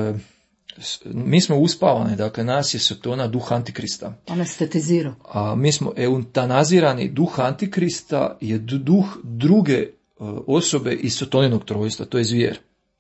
Speaker 2: mi smo uspavani, dakle, nas je Sotona duh Antikrista.
Speaker 1: Anestetizirao.
Speaker 2: A mi smo eutanazirani, duh Antikrista je duh druge osobe iz Sotoninog trojstva, to je zvijer.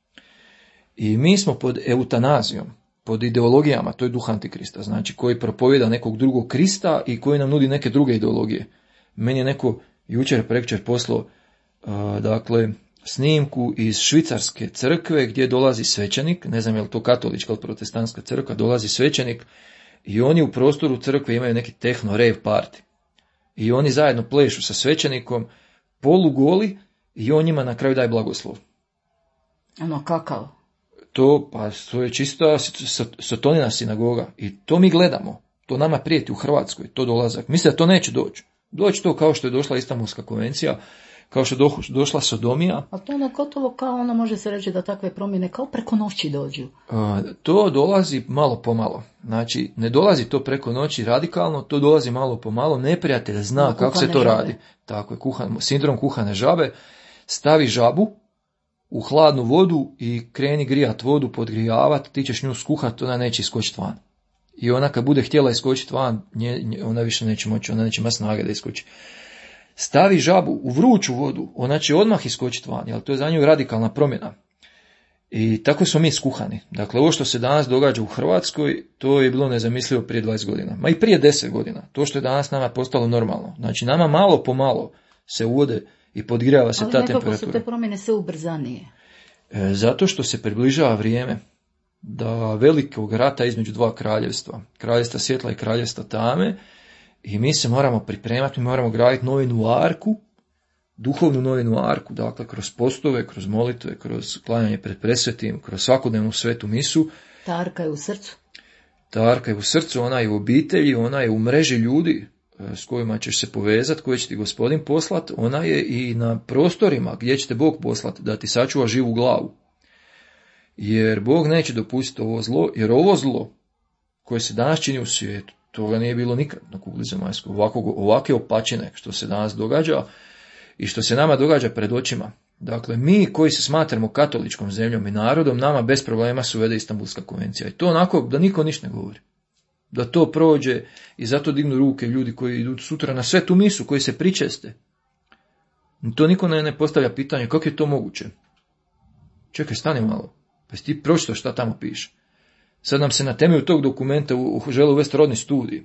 Speaker 2: I mi smo pod eutanazijom, pod ideologijama, to je duh Antikrista, znači koji propovjeda nekog drugog Krista i koji nam nudi neke druge ideologije. Meni je neko jučer prekjučer poslao, uh, dakle, snimku iz švicarske crkve gdje dolazi svećenik, ne znam je li to katolička ili protestantska crkva, dolazi svećenik i oni u prostoru crkve imaju neki techno rave party. I oni zajedno plešu sa svećenikom, polugoli i on njima na kraju daje blagoslov.
Speaker 1: Ono kakav?
Speaker 2: To, pa, to je čista Sotonina sinagoga i to mi gledamo. To nama prijeti u Hrvatskoj, to dolazak. Mislim da to neće doći. Doći to kao što je došla Istanbulska konvencija, kao što je došla Sodomija.
Speaker 1: A to ono gotovo kao ono može se reći da takve promjene kao preko noći dođu.
Speaker 2: A, to dolazi malo po malo. Znači, ne dolazi to preko noći radikalno, to dolazi malo po malo. Neprijatelj zna no, kako se to žabe. radi. Tako je, kuhan, sindrom kuhane žabe. Stavi žabu u hladnu vodu i kreni grijat vodu, podgrijavati, ti ćeš nju skuhati, ona neće iskočiti van. I ona kad bude htjela iskočiti van, nje, nje, ona više neće moći, ona neće imati snage da iskoči. Stavi žabu u vruću vodu, ona će odmah iskočiti van, jer to je za nju radikalna promjena. I tako smo mi skuhani. Dakle, ovo što se danas događa u Hrvatskoj, to je bilo nezamislivo prije dvadeset godina, ma i prije deset godina. To što je danas nama postalo normalno. Znači, nama malo po malo se uvode i podgrijava se
Speaker 1: ali
Speaker 2: ta temperatura. Ali
Speaker 1: nekako su te promjene sve ubrzanije.
Speaker 2: E, zato što se približava vrijeme da velikog rata između dva kraljevstva, kraljevstva svjetla i kraljevstva tame, i mi se moramo pripremati, mi moramo graditi novinu arku, duhovnu novinu arku, dakle kroz postove, kroz molitve, kroz klanjanje pred presvetim, kroz svakodnevnu svetu misu.
Speaker 1: Ta arka je u srcu.
Speaker 2: Ta arka je u srcu, ona je u obitelji, ona je u mreži ljudi s kojima ćeš se povezati, koje će ti Gospodin poslat, ona je i na prostorima gdje će te Bog poslat, da ti sačuva živu glavu. Jer Bog neće dopustiti ovo zlo, jer ovo zlo koje se danas čini u svijetu, toga nije bilo nikad na kugli zemaljskoj, ovakve opačine što se danas događa i što se nama događa pred očima. Dakle, mi koji se smatramo katoličkom zemljom i narodom, nama bez problema se uvede Istanbulska konvencija. I to onako da niko ništa ne govori. Da to prođe i zato dignu ruke ljudi koji idu sutra na svetu misu, koji se pričeste. To niko ne, ne postavlja pitanje kako je to moguće. Čekaj, stani malo. Pa si ti pročito šta tamo piše. Sad nam se na temelju tog dokumenta u, u, žele uvesti rodni studij.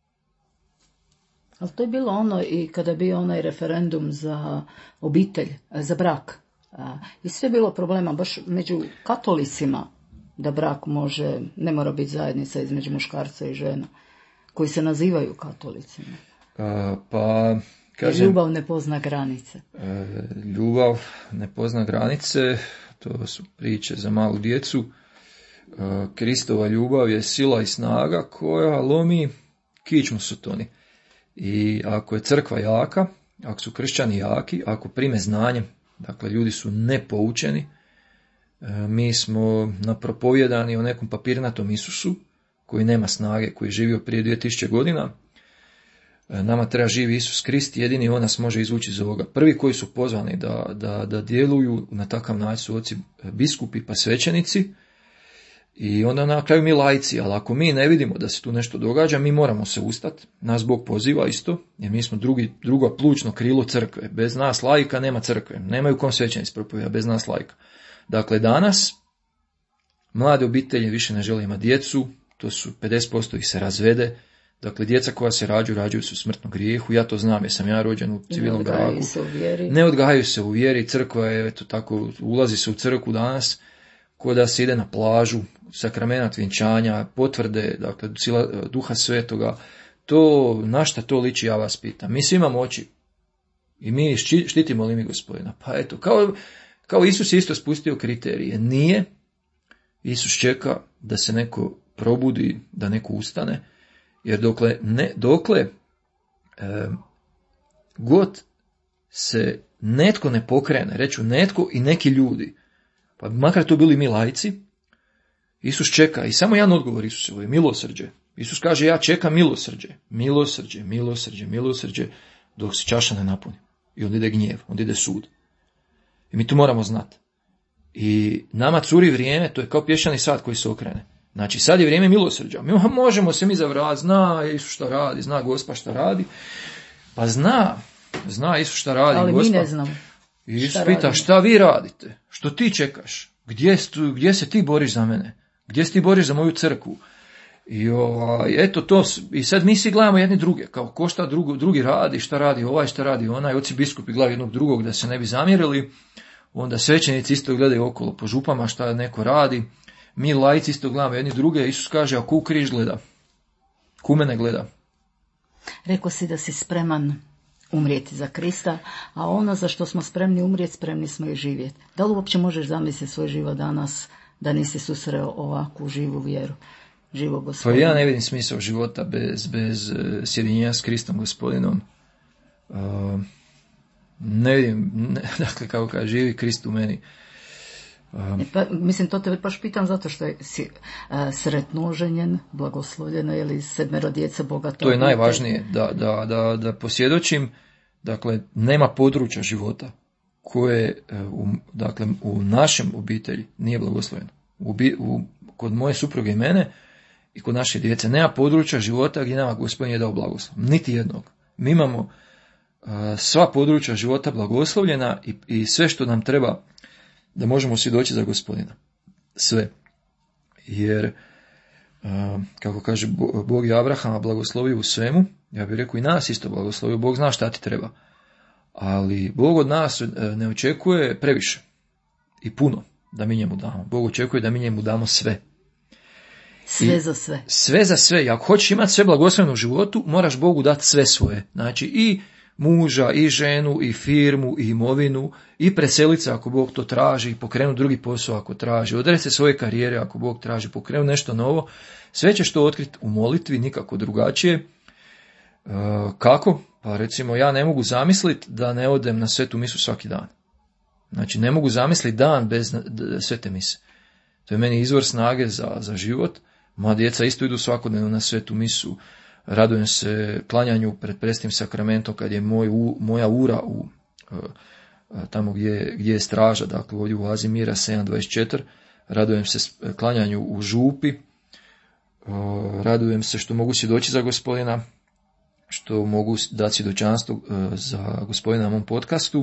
Speaker 1: Ali to je bilo ono i kada je bio onaj referendum za obitelj, za brak. I sve je bilo problema baš među katolicima da brak može, ne mora biti zajednica između muškarca i žena, koji se nazivaju katolicima.
Speaker 2: A, pa, kažem,
Speaker 1: ljubav ne pozna granice.
Speaker 2: E, ljubav ne pozna granice, to su priče za malu djecu. E, Kristova ljubav je sila i snaga koja lomi kičmu Sotoni. I ako je crkva jaka, ako su kršćani jaki, ako prime znanje, dakle ljudi su nepoučeni, mi smo napropovjedani o nekom papirnatom Isusu koji nema snage, koji je živio prije dvije tisuće godina. Nama treba živi Isus Krist, jedini on nas može izvući iz ovoga. Prvi koji su pozvani da, da, da djeluju na takav način su oci biskupi pa svećenici i onda na kraju mi laici, ali ako mi ne vidimo da se tu nešto događa, mi moramo se ustati. Nas Bog poziva isto, jer mi smo drugi, drugo plućno krilo crkve. Bez nas laika nema crkve, nemaju kom svećenici propovjeda, bez nas laika. Dakle, danas mlade obitelji više ne žele imati djecu, to su pedeset posto ih se razvede. Dakle, djeca koja se rađaju, rađaju se u smrtnom grijehu. Ja to znam, jer sam ja rođen u civilnom braku. Ne odgajaju se u vjeri. Crkva je, eto tako, ulazi se u crkvu danas, ko da se ide na plažu, sakramenat vjenčanja, potvrde, dakle, sila Duha Svetoga. To, na šta to liči, ja vas pitam. Mi svi imamo oči. I mi štitimo li mi Gospodina? Pa eto, kao, kao Isus je isto spustio kriterije. Nije. Isus čeka da se neko probudi, da neko ustane. Jer dokle, ne, dokle e, god se netko ne pokrene, reću netko i neki ljudi, pa makar to bili mi laici, Isus čeka i samo jedan odgovor Isusovo je milosrđe. Isus kaže ja čekam milosrđe, milosrđe, milosrđe, milosrđe, dok se čaša ne napuni. I onda ide gnjev, onda ide sud. I mi to moramo znati. I nama curi vrijeme, to je kao pješčani sat koji se okrene. Znači, sad je vrijeme milosrđa. Mi možemo se mi zavrati, zna Isus šta radi, zna Gospa šta radi. Pa zna, zna Isus šta radi.
Speaker 1: Ali
Speaker 2: Gospa.
Speaker 1: Mi ne znamo.
Speaker 2: Isus pita, šta vi radite? Što ti čekaš? Gdje, gdje se ti boriš za mene? Gdje se ti boriš za moju crkvu? I ovaj, eto to, i sad mi svi gledamo jedni druge, kao ko šta drugo, drugi radi, šta radi ovaj, šta radi onaj, oci biskupi gledaju jednog drugog da se ne bi zamjerili, onda svećenici isto gledaju okolo po župama šta neko radi. Mi laici isto gledamo jedni druge, Isus kaže, a ku križ gleda? Ku mene gleda?
Speaker 1: Rekao si da si spreman umrijeti za Krista, a ono za što smo spremni umrijeti, spremni smo i živjeti. Da li uopće možeš zamisliti svoj život danas da nisi susreo ovakvu živu vjeru, živog Gospodina?
Speaker 2: Pa ja ne vidim smisao života bez, bez sjedinjenja s Kristom Gospodinom. Uh, ne vidim, ne, dakle kako kaže, živi Krist u meni. Um,
Speaker 1: pa, mislim, to te baš pitam zato što je si uh, sretno oženjen, blagoslovljeno, je li sedmero djece bogato.
Speaker 2: To je najvažnije, da, da, da, da posvjedočim, dakle, nema područja života koje u, dakle, u našem obitelji nije blagoslovljeno. U, u, kod moje supruge i mene i kod naše djece nema područja života gdje nama Gospodin je dao blagoslov. Niti jednog. Mi imamo uh, sva područja života blagoslovljena i, i sve što nam treba da možemo svjedočiti za Gospodina. Sve. Jer, kako kaže Bog je Abrahama blagoslovio u svemu, ja bih rekao i nas isto blagoslovio, Bog zna šta ti treba. Ali Bog od nas ne očekuje previše i puno da mi njemu damo. Bog očekuje da mi njemu damo sve.
Speaker 1: Sve
Speaker 2: I
Speaker 1: za sve.
Speaker 2: Sve za sve. I ako hoćeš imati sve blagosloveno u životu, moraš Bogu dati sve svoje. Znači i muža, i ženu, i firmu, i imovinu, i preseliti se ako Bog to traži, pokrenuti drugi posao ako traži, odreći se svoje karijere ako Bog traži, pokrenuti nešto novo. Sve ćeš to otkriti u molitvi, nikako drugačije. E, kako? Pa recimo ja ne mogu zamisliti da ne odem na svetu misu svaki dan. Znači ne mogu zamisliti dan bez svete mise. To je meni izvor snage za, za život. Moja djeca isto idu svakodnevno na svetu misu. Radujem se klanjanju pred prestim sakramentom kad je moj, u, moja ura u, tamo gdje, gdje je straža, dakle ovdje u Oazi Mira sedam dvadeset četiri. Radujem se klanjanju u župi. Radujem se što mogu svjedočiti za Gospodina, što mogu dati svjedočanstvo za Gospodina na mom podcastu.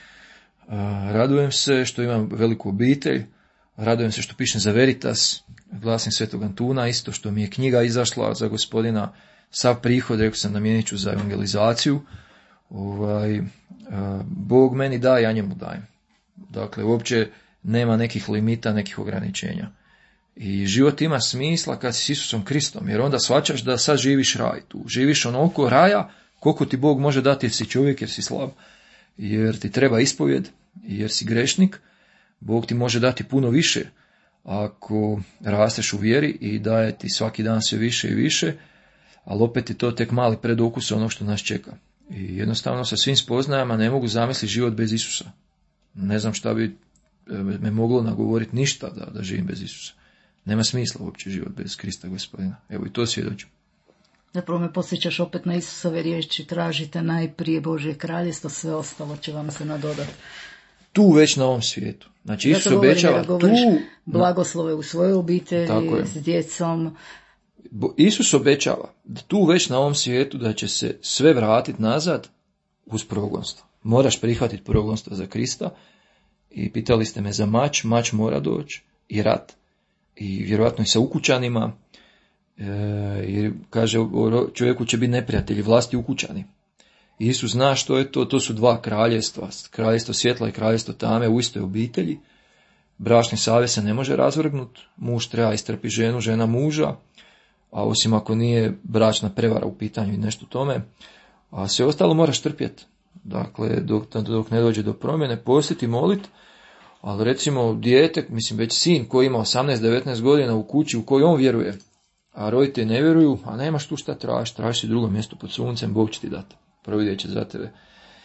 Speaker 2: Radujem se što imam veliku obitelj. Radujem se što pišem za Veritas, glasnik Svetog Antuna, isto što mi je knjiga izašla za Gospodina. Sav prihod, rekao sam, namijenit ću za evangelizaciju. Ovaj, Bog meni daje, ja njemu dajem. Dakle, uopće nema nekih limita, nekih ograničenja. I život ima smisla kad si s Isusom Kristom, jer onda shvaćaš da sad živiš raj tu. Živiš onoliko raja koliko ti Bog može dati jer si čovjek, jer si slab, jer ti treba ispovjed, jer si grešnik. Bog ti može dati puno više ako rasteš u vjeri i daje ti svaki dan sve više i više, ali opet je to tek mali predokus onog što nas čeka. I jednostavno sa svim spoznajama ne mogu zamisliti život bez Isusa. Ne znam šta bi me moglo nagovoriti ništa da, da živim bez Isusa. Nema smisla uopće život bez Krista Gospodina. Evo i to svjedočim.
Speaker 1: Zapravo me podsjećaš opet na Isusove riječi, tražite najprije Božje kraljestvo, sve ostalo će vam se nadodati.
Speaker 2: Tu već na ovom svijetu. Znači Isus obećava tu
Speaker 1: blagoslove u svojoj obitelji, s djecom.
Speaker 2: Isus obećava da tu već na ovom svijetu da će se sve vratiti nazad uz progonstvo. Moraš prihvatiti progonstvo za Krista i pitali ste me za mač, mač mora doći i rat. I vjerojatno i sa ukućanima, e, jer kaže čovjeku će biti neprijatelji, vlasti ukućani. Isus zna što je to, to su dva kraljestva, kraljestvo svjetla i kraljestvo tame u istoj obitelji. Bračni savez se ne može razvrgnuti, muž treba istrpi ženu, žena muža, a osim ako nije bračna prevara u pitanju i nešto tome, a sve ostalo moraš trpjeti. Dakle, dok, dok ne dođe do promjene, postiti, moliti, ali recimo dijete, mislim već sin koji ima osamnaest devetnaest godina u kući u kojoj on vjeruje, a roditelji ne vjeruju, a nemaš tu šta tražiš, tražiš drugo mjesto pod suncem, Bog će ti dati, providjet će za tebe.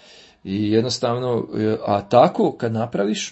Speaker 2: I jednostavno, a tako kad napraviš,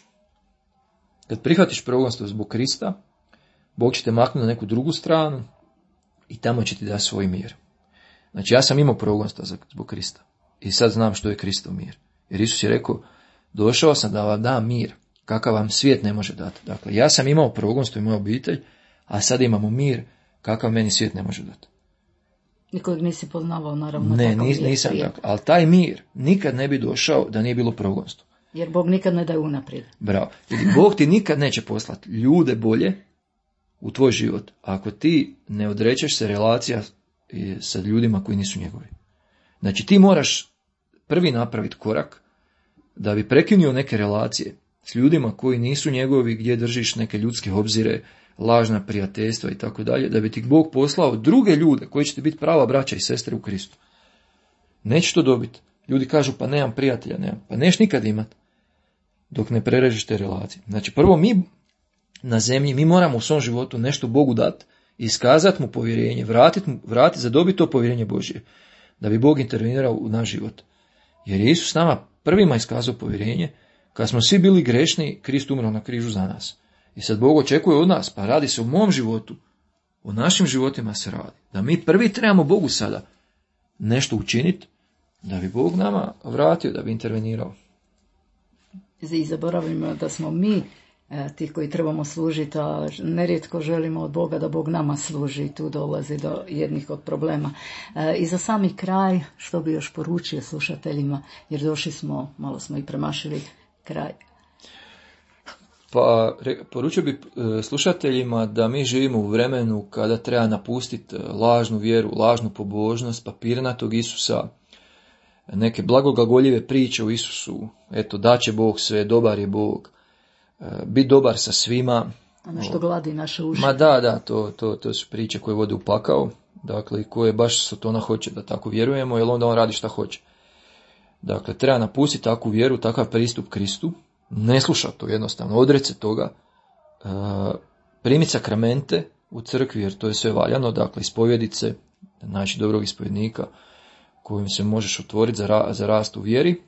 Speaker 2: kad prihvatiš progonstvo zbog Krista, Bog će te maknuti na neku drugu stranu i tamo će ti dati svoj mir. Znači ja sam imao progonstva zbog Krista i sad znam što je Kristov mir. Jer Isus je rekao, došao sam da vam dam mir, kakav vam svijet ne može dati. Dakle, ja sam imao progonstvo i moja obitelj, a sad imamo mir, kakav meni svijet ne može dati.
Speaker 1: Nikog nisi poznavao, naravno.
Speaker 2: Ne, nis, nisam tako. Ali taj mir nikad ne bi došao da nije bilo progonstvo.
Speaker 1: Jer Bog nikad ne daje unaprijed.
Speaker 2: Bravo. Jer Bog ti nikad neće poslati ljude bolje u tvoj život, ako ti ne odrećeš se relacija sa ljudima koji nisu njegovi. Znači ti moraš prvi napraviti korak da bi prekinuo neke relacije s ljudima koji nisu njegovi, gdje držiš neke ljudske obzire, lažna prijateljstva i tako dalje, da bi ti Bog poslao druge ljude koji će ti biti prava braća i sestre u Kristu. Nećeš to dobiti. Ljudi kažu pa nemam prijatelja, nemam. Pa neš nikad imat dok ne prerežeš te relacije. Znači prvo mi na zemlji, mi moramo u svom životu nešto Bogu dati, iskazati mu povjerenje, vratiti mu, vratiti, zadobiti to povjerenje Božje, da bi Bog intervenirao u naš život. Jer je Isus nama prvima iskazao povjerenje, kad smo svi bili grešni, Krist umro na križu za nas. I sad Bog očekuje od nas, pa radi se o mom životu, o našim životima se radi, da mi prvi trebamo Bogu sada nešto učiniti, da bi Bog nama vratio, da bi intervenirao.
Speaker 1: I zaboravimo da smo mi ti koji trebamo služiti, a nerijetko želimo od Boga da Bog nama služi i tu dolazi do jednih od problema. I za sami kraj, što bi još poručio slušateljima, jer došli smo, malo smo i premašili kraj.
Speaker 2: Pa poručio bi slušateljima da mi živimo u vremenu kada treba napustiti lažnu vjeru, lažnu pobožnost, papirnatog Isusa, neke blagoglagoljive priče o Isusu, eto da će Bog sve, dobar je Bog, biti dobar sa svima.
Speaker 1: Ono što gladi naše uši.
Speaker 2: Ma da, da, to, to, to su priče koje vode u pakao, dakle, koje baš Sotona hoće da tako vjerujemo, jer onda on radi šta hoće. Dakle, treba napustiti takvu vjeru, takav pristup Kristu, ne slušati to jednostavno, odreći se toga, primiti sakramente u crkvi, jer to je sve valjano, dakle, ispovjediti se, naći dobrog ispovjednika kojim se možeš otvoriti za, ra, za rast u vjeri,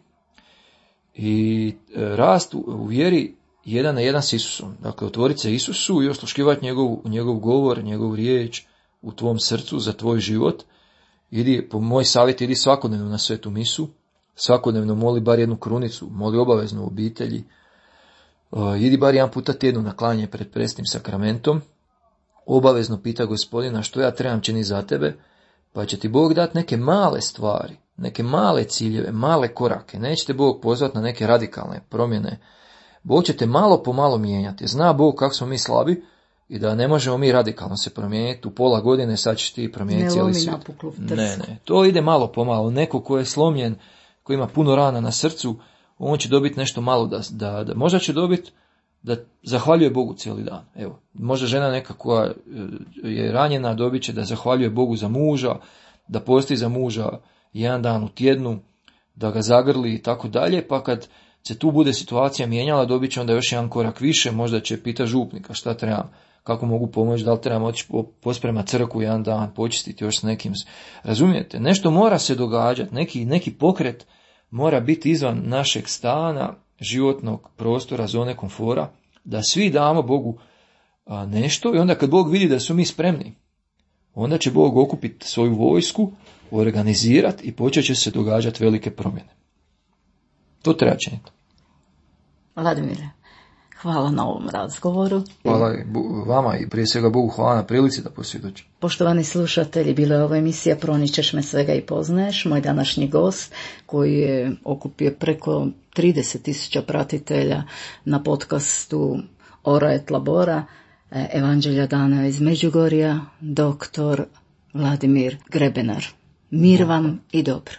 Speaker 2: i rast u, u vjeri jedan na jedan s Isusom. Dakle, otvoriti se Isusu i osluškivati njegov, njegov govor, njegov riječ u tvom srcu za tvoj život. Idi, po moj savjet, idi svakodnevno na svetu misu, svakodnevno moli bar jednu krunicu, moli obavezno u obitelji, uh, idi bar jedan puta tjedno na klanje pred prestim sakramentom, obavezno pita Gospodina što ja trebam činiti za tebe, pa će ti Bog dati neke male stvari, neke male ciljeve, male korake. Neće te Bog pozvati na neke radikalne promjene. Bog će te malo po malo mijenjati. Zna Bog kako smo mi slabi i da ne možemo mi radikalno se promijeniti. U pola godine sad ćeš ti promijeniti cijeli svijet. Ne, ne, to ide malo po malo. Neko ko je slomljen, ko ima puno rana na srcu, on će dobiti nešto malo da, da, da možda će dobiti da zahvaljuje Bogu cijeli dan. Evo, možda žena neka koja je ranjena dobit će da zahvaljuje Bogu za muža, da posti za muža jedan dan u tjednu, da ga zagrli i tako dalje, pa kad se tu bude situacija mijenjala, dobit će onda još jedan korak više, možda će pita župnika šta trebam, kako mogu pomoći, da li trebam otići posprema crkvu jedan dan, počistiti još s nekim. Razumijete, nešto mora se događati, neki, neki pokret mora biti izvan našeg stana, životnog prostora, zone komfora, da svi damo Bogu nešto i onda kad Bog vidi da su mi spremni, onda će Bog okupiti svoju vojsku, organizirati i počet će se događati velike promjene. To treba činiti.
Speaker 1: Vladimire, hvala na ovom razgovoru.
Speaker 2: Hvala vama i prije svega Bogu hvala na prilici da posvjedočim.
Speaker 1: Poštovani slušatelji, bila je ovo emisija Proničeš me svega i poznaješ. Moj današnji gost koji je okupio preko trideset tisuća pratitelja na podcastu Ora et Labora, Evanđelja dana iz Međugorja, doktor Vladimir Grebenar. Mir vam i dobro.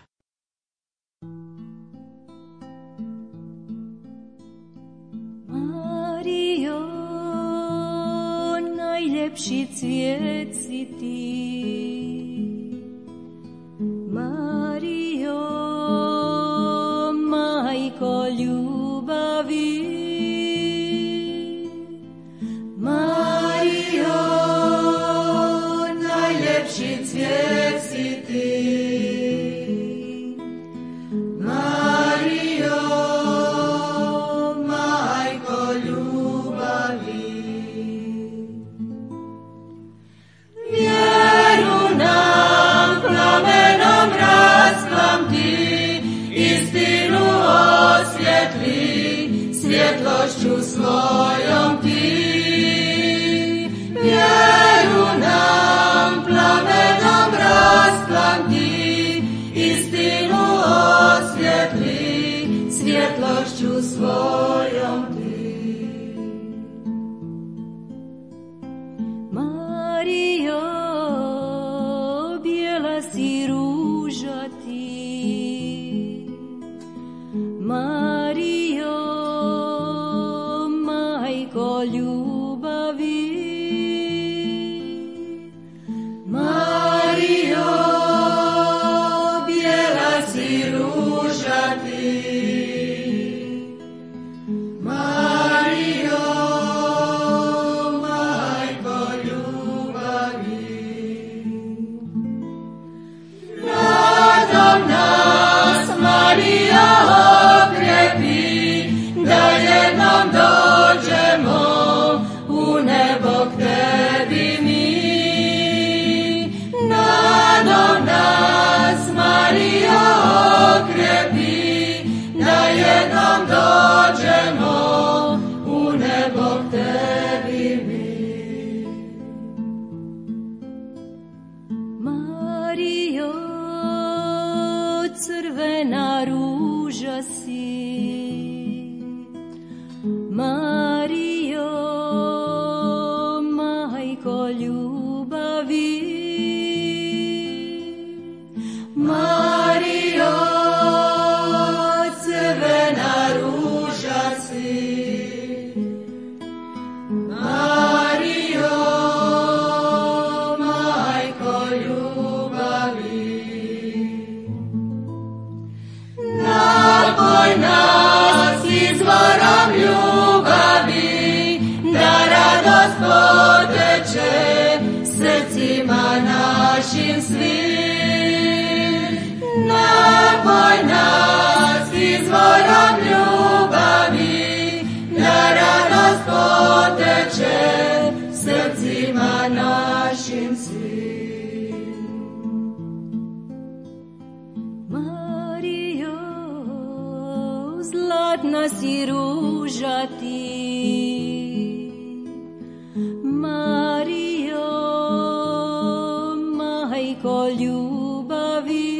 Speaker 3: Mario, najljepši cvijet si ti. Mario, majko ljubavi. Mario, najljepši cvijet si ti. Mario, majko ljubavi. Vjeru nam plamenom rasplamti, istinu osvjetli, svjetlošću svojom ti. Vjeru nam plamenom rasplamti, istinu osvjetli, svjetlošću svojom ti. Mario, bijela si ruža ti. Mario, majko ljubavi. Mario, bijela si ruža ti. Mario, majko ljubavi. Nadom nas, Mario, okrepi, da jednom dođemo u nebo k tebi mi. Nadom nas, Mario, okrepi, da jednom dođemo u nebo k tebi mi. Mario, crvena ruža si. Mario, majko ljubavi. Mario, crvena ruža si. Mario, majko ljubavi. Napoj nas izvorom ljubavi, da radost poteče srcima našim svim. Napoj nas izvorom ljubavi, da radost poteče srcima našim svim. Mario, zlatna si ruža ti. Mario, majko ljubavi.